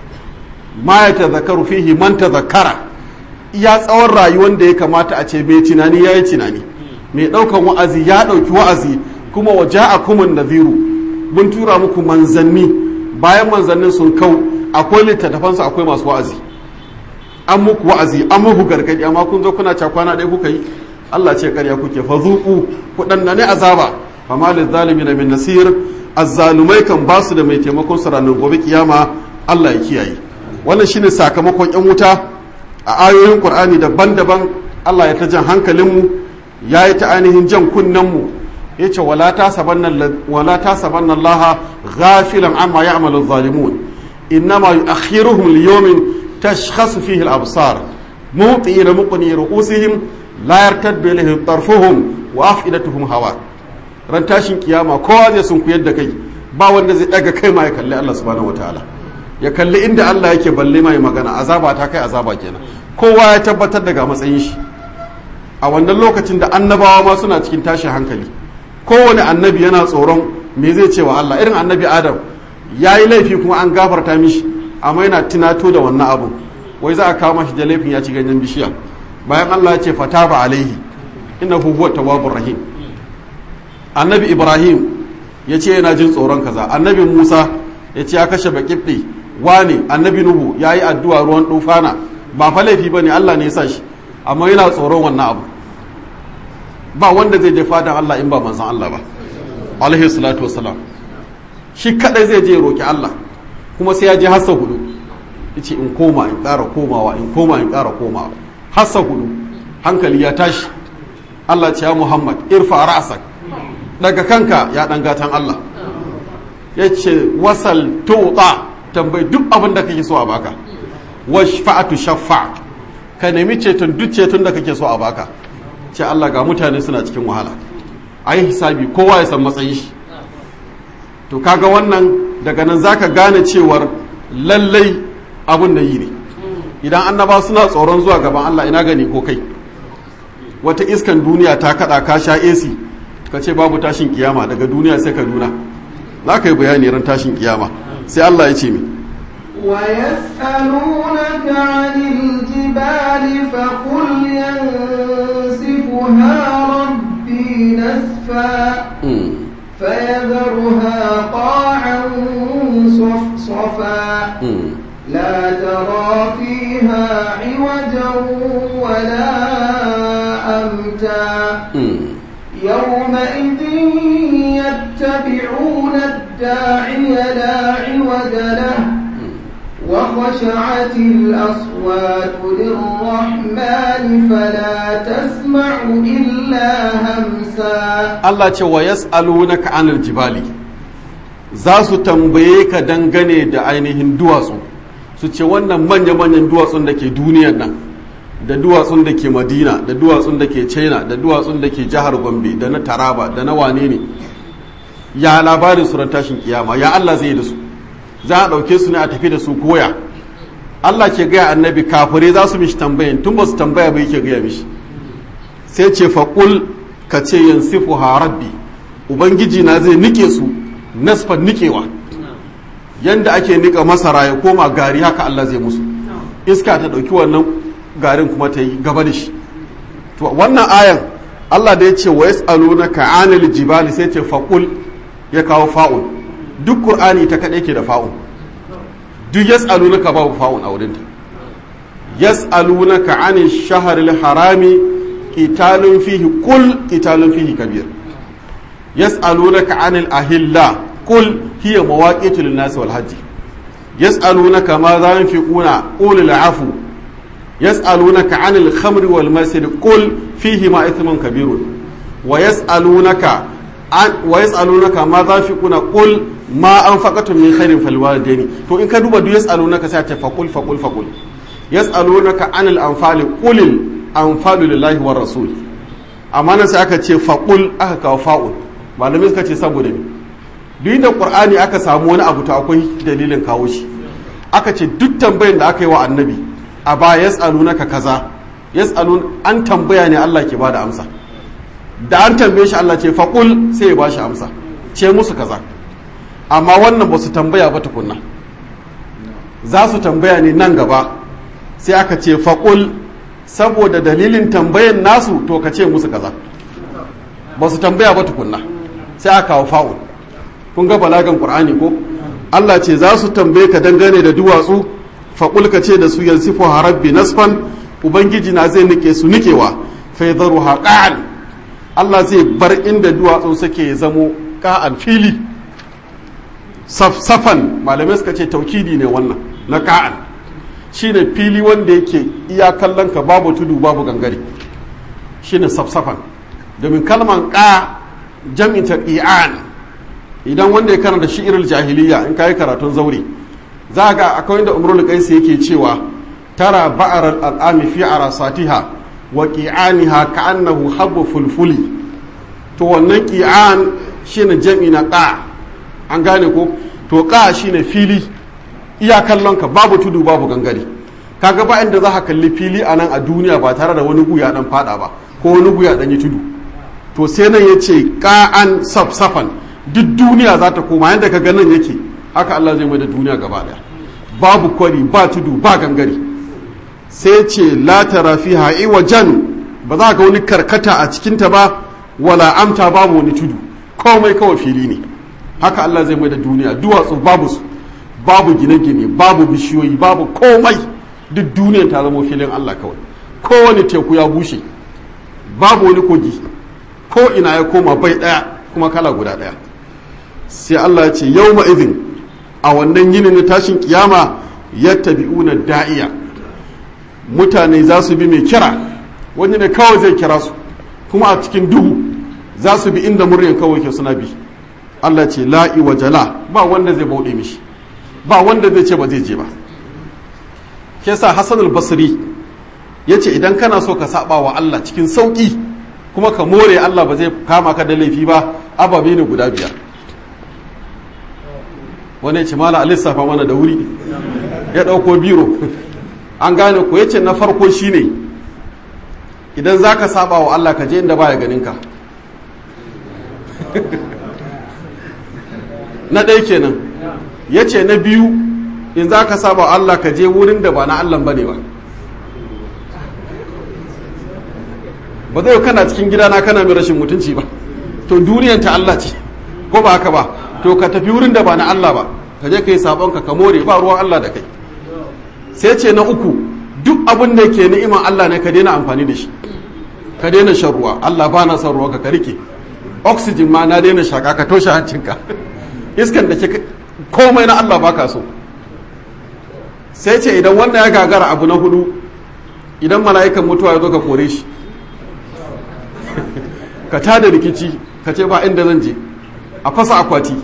ma yatadhakkaru fihi man tadhakkara iya tsawon rayuwar da ya kamata a ce mai tunani yayi tunani mai daukan wa'azi ya dauki wa'azi kuma wa ja'akum an-nadhiru mun tura muku manzanni bayan manzannin sun kau akwai littattafansu akwai masu wa'azi an muku wa'azi an muku gargadi amma kun zo kuna cakwana ɗaya kuka yi Allah ce karya kuke fa zuku ku ne azaba fa malil zalimin min nasir azzalumai kan ba su da mai taimakon su ranar gobe kiyama Allah ya kiyaye wannan shine sakamakon yan wuta a ayoyin Qur'ani daban-daban Allah ya ta jan hankalin mu yayi ta ainihin jan kunnen mu yace wala tasabanna wala tasabanna Allah ghafilan amma ya'malu adh-dhalimun innama yu'akhiruhum liyawmin tashkhasu fihi al-absar muqina muqni ru'usihim la yartaddu ilayhi tarfuhum wa afidatuhum hawa ran tashin kiyama kowa zai sun kuyar da kai ba wanda zai daga kai ma ya kalli Allah subhanahu wataala ya kalli inda Allah yake balle mai magana azaba ta kai azaba kenan kowa ya tabbatar daga matsayin shi a wannan lokacin da annabawa ma suna cikin tashin hankali kowane annabi yana tsoron me zai ce wa Allah irin annabi Adam ya yi laifi kuma an gafarta mishi amma yana tunato da wannan abu wai za a kawo mashi da laifin ya ci ganyen bishiya bayan Allah ya ce fataba alaihi innahu huwa tawwabur rahim annabi Ibrahim ya ce yana jin tsoron kaza annabi Musa ya ce ya kashe bakibdi wani annabi Nuhu ya yi addu'a ruwan dufana ba fa laifi bane Allah ne ya sa shi amma yana tsoron wannan abu ba wanda zai je fadan Allah in ba manzon Allah ba alaihi salatu wassalam shi kadai zai je roki Allah kuma sai ya je hassa hudu yace in koma in ƙara komawa in koma in ƙara komawa hassa hudu hankali ya tashi Allah ce ya Muhammad irfa ra'sak daga kanka ya dan gatan Allah yace wasal tuqa tambayi duk abin da kake so a baka washfa'atu shaffa ka nemi ceton duk ceton da kake so a baka ce Allah ga mutane suna cikin wahala ayi hisabi kowa ya san matsayin shi to kaga wannan daga nan zaka gane cewar lallai abun da yi ne idan annaba suna tsoron zuwa gaban Allah ina gani ko kai wata iskan duniya ta kada ka sha A C ka ce babu tashin kiyama daga duniya sai ka duna za ka yi bayani ran tashin kiyama sai Allah ya ce mi ويسألونك عن الجبال فقل ينسفها ربي نسفا فيذرها قاعا صفصفا لا ترى فيها عوجا ولا أمتا يومئذ يتبعون الداعي لا عوج له وخشعت الأصوات للرحمن فلا تسمع إلا همسا الله ce wa yas'alunaka 'anil jibali za su tambaye ka dangane da ainihin duwatsu su ce wannan manya-manyan duwatsun da ke duniyar nan da duwatsun da ke Madina da duwatsun da ke China da duwatsun da ke jihar Gombe da na Taraba da na wane ne ya labarin su ran tashin kiyama ya Allah zai da su za a ɗauke su ne a tafi da su koya Allah ke gaya annabi kafirai za su mishi tambayin tun ba su tambaya ba yake gaya mishi sai ce faƙul ka ce yansifu ha rabbi ubangiji na zai nike su nasfan nikewa yanda ake nika masara ya koma gari haka Allah zai musu iska ta ɗauki wannan garin kuma ta yi gaba da shi to wannan ayan Allah da ya ce wa yas'alunaka 'anil jibali sai ce faƙul ya kawo fa'ul duk Qur'ani ta kaɗai ke da fa'un duk yas'alunaka babu fa'un a wurinta yas'alunaka 'anil shahril harami qitalun fihi qul qitalun fihi kabir yas'alunaka 'anil ahilla qul hiya mawaqitu lin-nasi wal hajj yas'alunaka ma za yunfiquna qul al-'afu yas'alunaka 'anil khamri wal maisir qul fihi ma ithmun kabirun wa yas'alunaka wa yas'alunaka ma za yunfiquna qul ma anfaqatum min khairin falwalidaini to in ka duba duk yas'alunaka sai ta faqul faqul faqul yas'alunaka 'anil anfali qulil anfalu lillahi war rasul amma nan sai aka ce faqul aka kawo fa'ul malamai suka ce saboda me duk da qur'ani aka samu wani abu to akwai dalilin kawo shi aka ce duk tambayin da aka yi wa annabi a ba yas'alunaka kaza yas'alun an tambaya ne Allah ke bada amsa da an tambaye shi Allah ce faqul sai ya bashi amsa ce musu kaza amma wannan ba su tambaya ba tukunna za su tambaya ne nan gaba sai aka ce faqul saboda dalilin tambayan nasu to ka ce musu kaza ba su tambaya ba tukunna sai aka kawo fa'ul kun ga balagan qur'ani ko Allah ce za su tambaye ka dangane da duwatsu faqul ka ce da su yansifu rabbi nasfan ubangiji na zai nike su nikewa fa yadharuha qa'an Allah zai bar inda duwatsu suke zamo qa'an fili safsafan malamai suka ce taukidi ne wannan na qa'an shine fili wanda yake iya kallon ka babu tudu babu gangare shine safsafan domin kalman qa jam'in ta qi'an idan wanda ya karanta shi'irul jahiliya in kai karatun zaure za ga akwai inda umrul qais yake cewa tara ba'ar al'ami fi arasatiha wa qi'aniha ka'annahu habbu fulfuli to wannan qi'an shine jam'i na qa an gane ko to qa shine fili iya kallon ka babu tudu babu gangare kaga ba inda za ka kalli fili a nan a duniya ba tare da wani guya dan fada ba ko wani guya dan yi tudu to sai nan yace qa'an safsafan duk duniya za ta koma yadda ka ganin yake haka Allah zai mai da duniya gaba daya babu kwari ba tudu ba gangare sai ce la tara fiha iwajan ba za ka wani karkata a cikinta ba wala amta babu wani tudu komai kawai fili ne haka Allah zai mai da duniya duwatsu babu su babu gine-gine babu bishiyoyi babu komai duk duniyar ta zama filin Allah kawai kowane teku ya bushe babu wani kogi ko ina ya koma bai daya kuma kala guda daya sai Allah ya ce yawma idhin a wannan yini na tashin kiyama yattabi'una da'iya mutane za su bi mai kira wani ne kawai zai kira su kuma a cikin duhu za su bi inda muryan kawai ke suna bi Allah ce la'i wa jala ba wanda zai bauɗe mishi ba wanda zai ce ba zai je ba ke sa Hassan al-Basri ya ce idan kana so ka saba wa Allah cikin sauƙi kuma ka more Allah ba zai kama ka da laifi ba ababe ne guda biyar wani ya ce mala alissafa mana da wuri ya ɗauko biro an gane ko ya ce na farko shine idan za ka saba wa Allah ka je inda baya ganinka na ɗaya kenan ya ce na biyu in za ka saba wa Allah ka je wurin da ba na Allah ba ne ba ba zai kana cikin gidana kana mai rashin mutunci ba to duniyan ta Allah ce ko ba haka ba to ka tafi wurin da ba na Allah ba ka je ka yi sabonka ka more ba ruwan Allah da kai sai ce na uku duk abin da ke ni'iman Allah ne ka daina amfani da shi ka daina shan ruwa Allah ba na son ruwa ka rike oxygen ma na daina shaka ka toshe hancinka iskan da ke komai na Allah baka so sai ce idan wannan ya gagara abu na hudu idan mala'ikan mutuwa ya zo ka kore shi ka tada rikici ka ce ba inda zan je a fasa akwati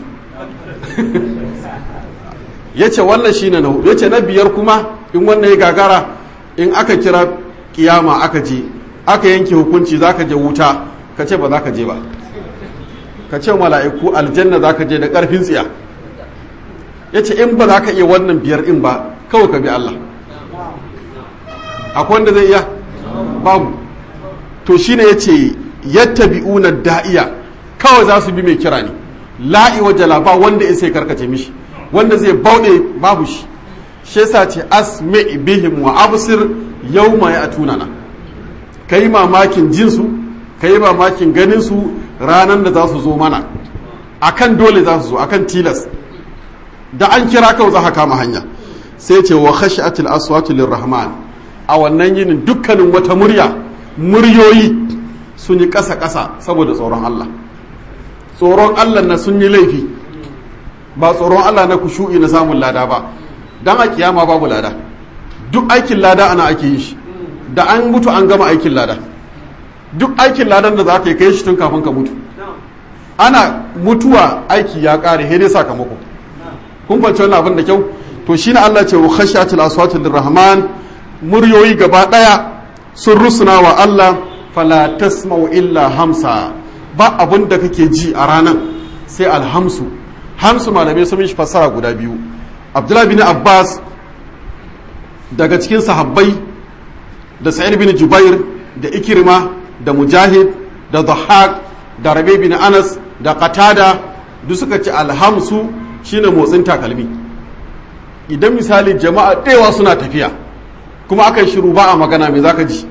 ya ce wannan shi ne na hudu ya ce na biyar kuma in wannan ya gagara in aka kira kiyama aka je aka yanke hukunci za ka je wuta ka ce ba za ka je ba ka ce mala'iku aljanna za ka je da ƙarfin tsiya ya ce in ba za ka iya wannan biyar in ba kawai ka bi Allah akwai wanda zai iya babu to shine ya ce yattabi'una da'iya kawai za su bi mai kira ne la'i wa jala ba wanda ya sai karkace mishi wanda zai bauɗe babu shi shi yasa ce asmi bihim wa absir yawma ya'tunana kai mamakin jinsu kai mamakin ganin su ranan da za su zo mana akan dole za su zo akan tilas da an kira kawai za ka kama hanya sai ce wa khashi'atil aswatu lirrahman a wannan yinin dukkanin wata murya muryoyi sun yi ƙasa ƙasa saboda tsoron Allah tsoron Allah na sun yi laifi ba tsoron Allah na kushu'i na samun lada ba dan a kiyama babu lada duk aikin lada ana ake yin shi da an mutu an gama aikin lada duk aikin ladan da za ka yi kai shi tun kafin ka mutu ana mutuwa aiki ya ƙare sai dai sakamako kun fahimci wannan abin da kyau to shine Allah ce wa khashatul aswatu lirrahman muryoyi gaba daya sun rusuna wa Allah fala tasma'u illa hamsa ba abin da kake ji a ranan sai alhamsu hamsu malamai sun mishi fassara guda biyu Abdullah bin Abbas daga cikin sahabbai da sa'id bin jubair da ikirma da mujahid da dhahak da rabi bin anas da qatada duk suka ce alhamsu shine motsin takalmi. Idan misali jama'a ɗewa suna tafiya kuma aka yi shiru ba a magana me zaka ji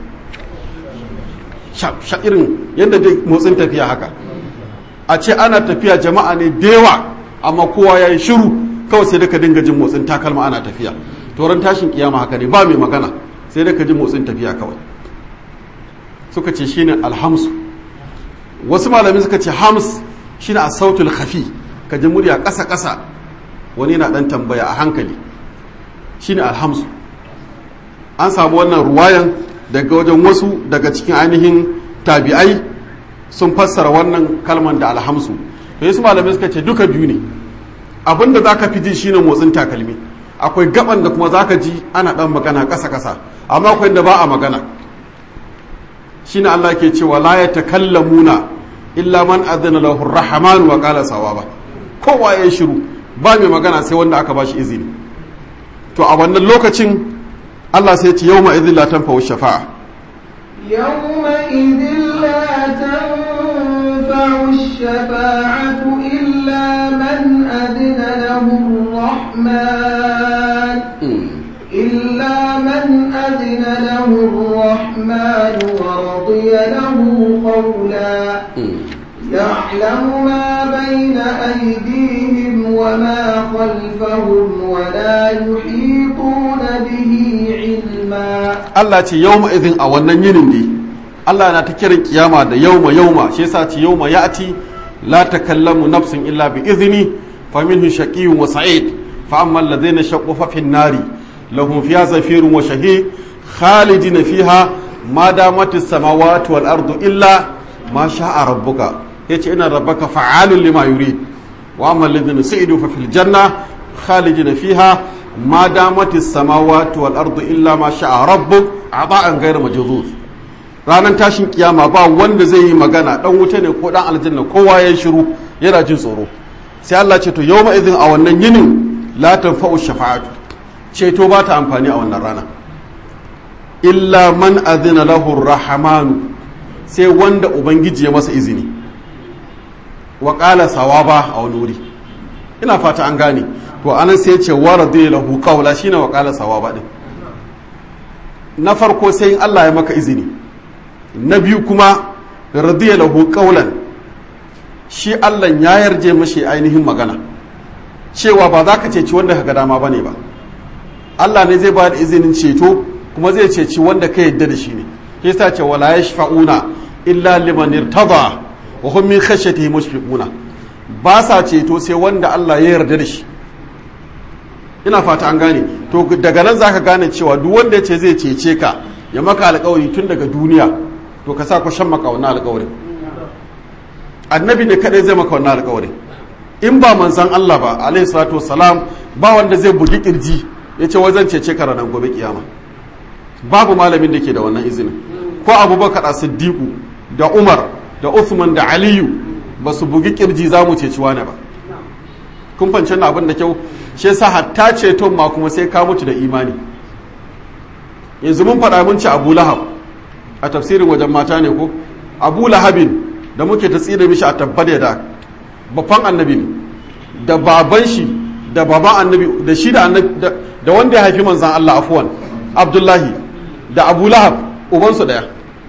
sha irin yadda dai motsin tafiya haka, a ce ana tafiya jama'a ne dewa amma kowa ya yi shiru kawai sai da ka dinga jin motsin takalma ana tafiya. Toron tashin kiyama haka ne ba mai magana sai da ka ji motsin tafiya kawai. Suka ce shine alhamsu. Wasu malami suka ce hams shine as-sautul khafi, ka ji murya ƙasa ƙasa wani na dan tambaya a hankali, shine alhamsu. An samu wannan ruwayan daga wajen wasu daga cikin ainihin tabi'ai sun fassara wannan kalman da alhamsu. to yasu malamai suka ce duka biyu ne. Abinda zaka fi ji shine motsin takalmi, akwai gaban da kuma zaka ji ana dan magana kasa kasa, amma akwai da ba a magana. Shine Allah ke cewa la yatakallamuna illa man adana lahu ar-rahman wa qala sawaba. Kowa ya shiru ba mai magana sai wanda aka bashi izini. To a wannan lokacin Allah sai ya ce yawma idhil la tanfa'u shafa'a. Yawma idhil la tanfa'u shafa'atu illa man adina lahu ar-rahman illa man adina lahu ar-rahman wa radiya lahu qawla يعلم ما بين أيديهم وما خلفهم ولا يحيطون به علما. الله تي يوم إذن أولا ينندي الله نتكرر قيامة دا يوم يوم شيسا يوم يأتي لا تكلم نفس إلا بإذنه فمنه شقي وسعيد فأما الذين شقوا ففي النار لهم فيها زفير وشهيق خالدين فيها ما دامت السماوات والأرض إلا ما شاء ربك yace ina rabbaka fa'alun lima yurid wa amma alladhina sa'idu fa fil janna khalidina fiha ma damatis samawati wal ardu illa ma sha'a rabbuk ata'an ghayra majzuz. Ranan tashin kiyama ba wanda zai yi magana, dan wuta ne ko dan aljanna, kowa ya shiru yana jin tsoro. Sai Allah ce to yawma idhin a wannan yinin la tanfa'u shafa'atu, ceto ba ta amfani a wannan rana illa man adhina lahu ar-rahmanu, sai wanda ubangiji ya masa izini. Wa ƙala sawaba a wani wuri, ina fata an gane. To anan sai ce wa radiya lahu qawla, shine wa ƙala sawaba din. Na farko sai in Allah ya maka izini, na biyu kuma radiya lahu qawlan, shi Allah ya yarje mashi ainihin magana cewa ba za ka ceci wanda ka ga dama bane ba. Allah ne zai ba da izinin ceto kuma zai ceci wanda ka yarda da shi ne. Yasa ce wala yashfa'una illa liman irtada wa hum min khashyatihi mushfiquna. Ba sa ceto sai wanda Allah ya yarda da shi. Ina fata an gane. To daga nan zaka gane cewa duk wanda yace zai cece ka ya maka alƙawari tun daga duniya, to ka sa ku shan maka wannan alƙawarin. Annabi ne kadai zai maka wannan alƙawarin. In ba manzon Allah ba alaihi salatu wassalam, ba wanda zai bugi kirji yace wai zan cece ka ranar gobe kiyama. Babu malamin da ke da wannan izinin. Ko Abubakar as-Siddiq da Umar da Uthman da Aliyu ba su bugi kirji za mu ceci wani ba. Kun fance na abin da kyau, shi yasa hatta ceton ma kuma sai ka mutu da imani. Yanzu mun faɗa mun ci Abu Lahab a tafsirin wajen mata ne ko? Abu Lahabin da muke ta tsira mishi a tabbade da babban annabi ne, da baban shi da baban annabi da shi da annabi da wanda ya haifi manzan Allah afwan Abdullahi da Abu Lahab ubansu daya.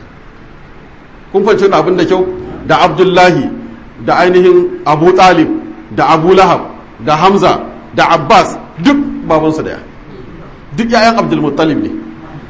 Kun fahimci abin da kyau, da Abdullahi da ainihin Abu Talib da Abu Lahab da Hamza da Abbas duk babansu daya, duk yayan Abdul Muttalib ne.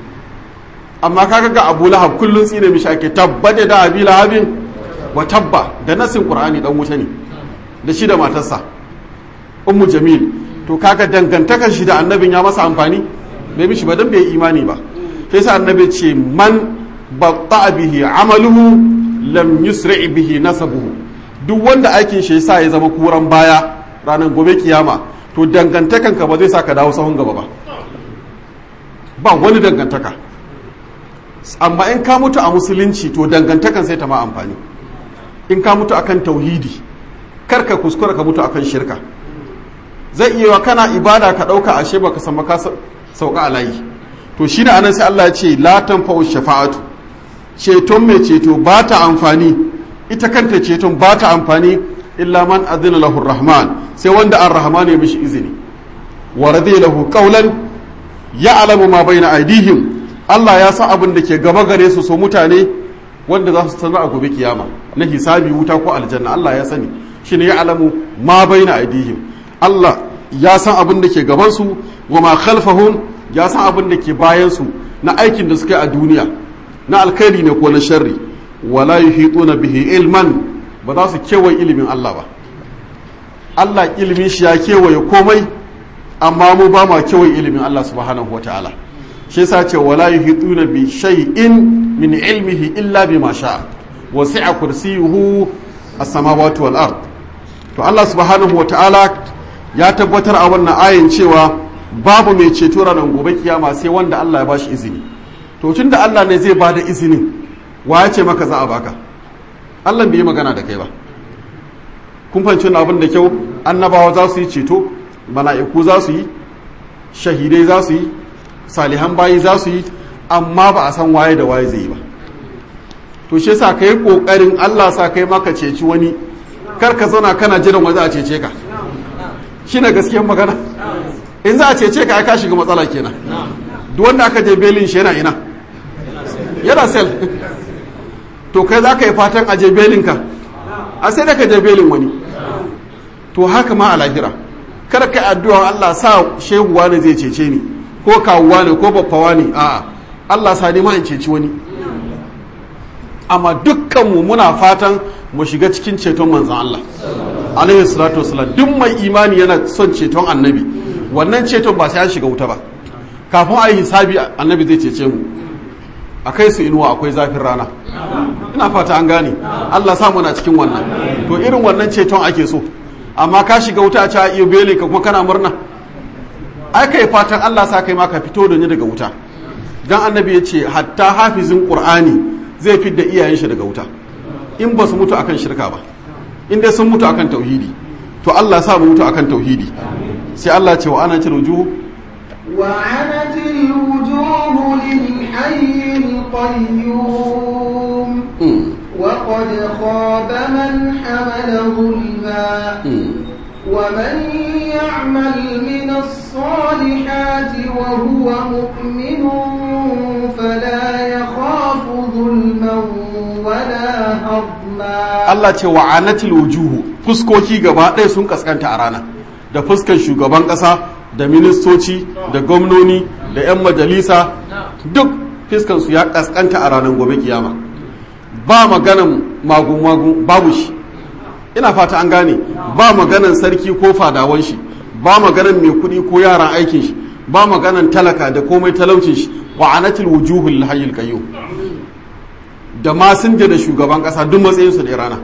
Amma kaga ga Abu Lahab kullun tsine mishi ake tabbata da Abi Lahabin wa tabba, da nasin Qur'ani dan wuta ne da shi da matarsa Ummu Jamil. To kaga dangantakar shi da annabin ya masa amfani bai mishi ba dan bai imani ba. Sai sa annabi ce man batta bihi amaluhu lam yusri bihi nasabuhu. Duk wanda aikin shi yasa ya zama kuran baya ranar gobe kiyama, to dangantakan ka ba zai sa ka dawo sahun gaba ba. Ba wani dangantaka. Amma in ka mutu a musulunci to dangantakan sai ta ma amfani. In ka mutu akan tauhidi, kar ka kuskura ka mutu akan shirka. Zai iya wa kana ibada ka dauka ashe baka san ka sauka a layi. to shine anan sai Allah ya ce la tanfa'u shafa'atu ceton mai ceto ba ta amfani ita kanta ceton ba ta amfani illa man adina lahu rahman sai wanda ar-rahman ya mishi izini wa radiya lahu qawlan ya'lamu ma bayna aydihim Allah ya san abin da ke gaba gare su so mutane wanda za su sanar a gobe kiyama na hisabi wuta ko aljanna Allah ya sani shine ya'lamu ma bayna aydihim Allah ya san abin da ke gaban su wa ma khalfahum ya san abin da ke bayan su na aikin da suka yi a duniya na alkhairi ne ko na sharri wala yuhituna bihi ilman ba za su kewaye ilimin Allah ba Allah ilimin shi ya kewaye komai amma mu ba ma kewaye ilimin Allah subhanahu wataala shi yasa ce wala yuhituna bi shay'in min ilmihi illa bima sha'a wasi'a kursiyuhu as-samawati wal ard to Allah subhanahu wataala ya tabbatar a wannan ayin cewa babu mai ceto ranar gobe kiyama sai wanda Allah ya bashi izini to tun da Allah ne zai ba da izinin wa ya ce maka za a baka Allah bai yi magana da kai ba kun fahimci abin da kyau annabawa za su yi ceto mala'iku za su yi shahidai za su yi salihan bayi za su yi amma ba a san waye da waye zai yi ba to shi yasa kai kokarin Allah sa kai maka ceci wani kar ka zauna kana jiran wani za a cece ka shine gaskiyar magana in za a cece ka ai ka shiga matsala kenan duk wanda aka je belin shi yana ina yana sel to kai za ka yi fatan a je belinka a sai da ka je belin wani to haka ma a lahira kada ka addu'a Allah sa shehuwa ne zai cece ni ko kawuwa ne ko baffawa ne a'a Allah sa ni ma in ceci wani amma dukkanmu muna fatan mu shiga cikin ceton manzon Allah alaihi salatu wasallam duk mai imani yana son ceton annabi wannan ceton ba sai an shiga wuta ba kafin a yi hisabi annabi zai cece mu a kai su inuwa akwai zafin rana ina fata an gane Allah sa muna cikin wannan to irin wannan ceton ake so amma ka shiga wuta a ci a iyo bele ka kuma kana murna ai kai fatan Allah sa kai ma ka fito da ni daga wuta dan annabi ya ce hatta hafizin qur'ani zai fidda iyayen shi daga wuta in ba su mutu akan shirka ba in dai sun mutu akan tauhidi to Allah sa mu mutu akan tauhidi sai Allah ce wa ana wujuhu وعنت الوجوه للحي القيوم وقد خاب من حمل ظلما ومن يعمل من الصالحات وهو مؤمن فلا يخاف ظلما ولا هضما Allah ce wa anatil wujuhu fuskoki gaba ɗaya sun kaskanta a rana da fuskar shugaban ƙasa da ministoci da gwamnoni da 'yan majalisa duk fiskansu ya kaskanta a ranar gobe kiyama ba maganan magun-magun babu shi ina fata an gane ba maganan sarki ko fadawan shi ba maganan mai kuɗi ko yaran aikin shi ba maganan talaka da komai talaucin shi wa anatil wujuhul hayyul qayyum da masinja da shugaban ƙasa duk matsayinsu da rana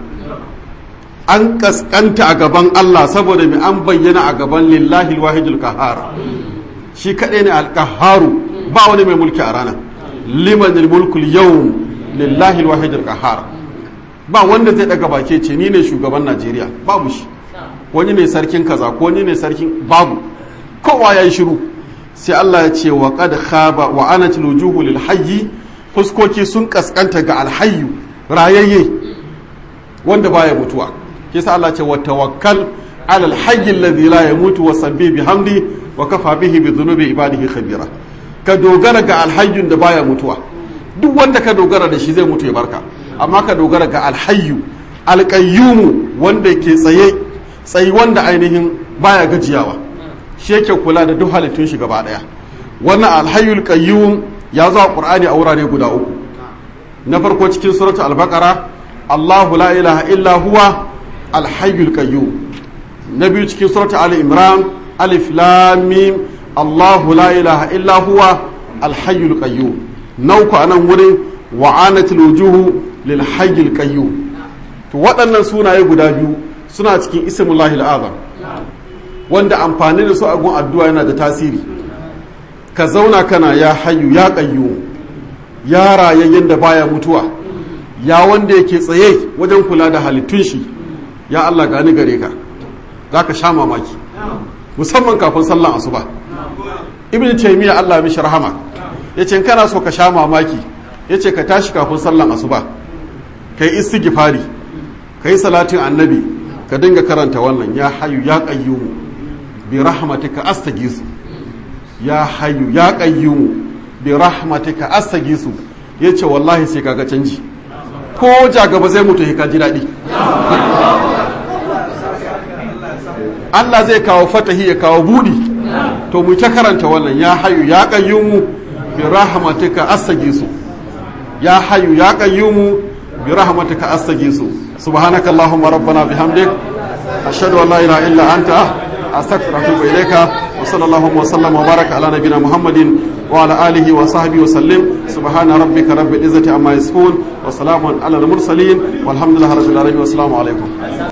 an kaskanta a gaban Allah saboda mai an bayyana a gaban lillahi wahidul kahar shi kaɗai ne alkaharu ba wani mai mulki a rana liman mulkul yau lillahi wahidul kahar ba wanda zai daga bake ce ni ne shugaban Najeriya babu shi wani ne sarkin kaza ko wani ne sarkin babu kowa ya yi shiru sai Allah ya ce wa qad khaba wa anatil wujuhu lil hayyi fuskoki sun kaskanta ga alhayyu rayayye wanda baya mutuwa kisa Allah ce wa tawakkal ala alhayy alladhi la yamutu wa sabbi bihamdi wa kafa bihi bi dhunubi ibadihi khabira ka dogara ga alhayyun da baya mutuwa duk wanda ka dogara da shi zai mutu ya barka amma ka dogara ga alhayyu alqayyum wanda ke tsaye tsayi wanda ainihin baya gajiyawa shi yake kula da duk halittun shi gaba daya wannan alhayyul qayyum ya zo a qur'ani a wurare guda uku na farko cikin suratul al-baqara Allahu la ilaha illa huwa alhayyul qayyum na biyu cikin suratul ali imran alif lam mim Allahu la ilaha illa huwa alhayyul qayyum na uku anan wurin wa'anatul wujuhu lil hayyul qayyum to waɗannan sunaye guda biyu suna cikin ismullahi al-azam wanda amfani da su a gun addu'a yana da tasiri ka zauna kana ya hayyu ya qayyum ya rayayyen da baya mutuwa ya wanda yake tsaye wajen kula da halittun shi ya Allah gani gare ka zaka sha mamaki musamman kafin sallan asuba ibn taymiya Allah mishi rahama ya ce kana so ka sha mamaki ya ce ka tashi kafin sallan asuba ka yi istighfari ka yi salatin annabi ka dinga karanta wannan ya hayu ya qayyumu bi rahmatika astaghithu ya hayu ya qayyumu bi rahmatika astaghithu yace wallahi sai kaga canji ko ja gaba zai mutu ka ji dadi Allah zai kawo fatahi ya kawo budi to mu ta karanta wannan ya hayu ya qayyumu bi rahmatika astaghithu ya hayu ya qayyumu bi rahmatika astaghithu subhanaka allahumma rabbana bihamdik ashhadu an la ilaha illa anta astaghfiruka wa atubu ilayka wa sallallahu wa sallama wa baraka ala nabiyyina muhammadin wa ala alihi wa sahbihi wa sallim subhana rabbika rabbil izzati amma yasifun wa salamun ala al mursalin walhamdulillahi rabbil alamin wa assalamu alaikum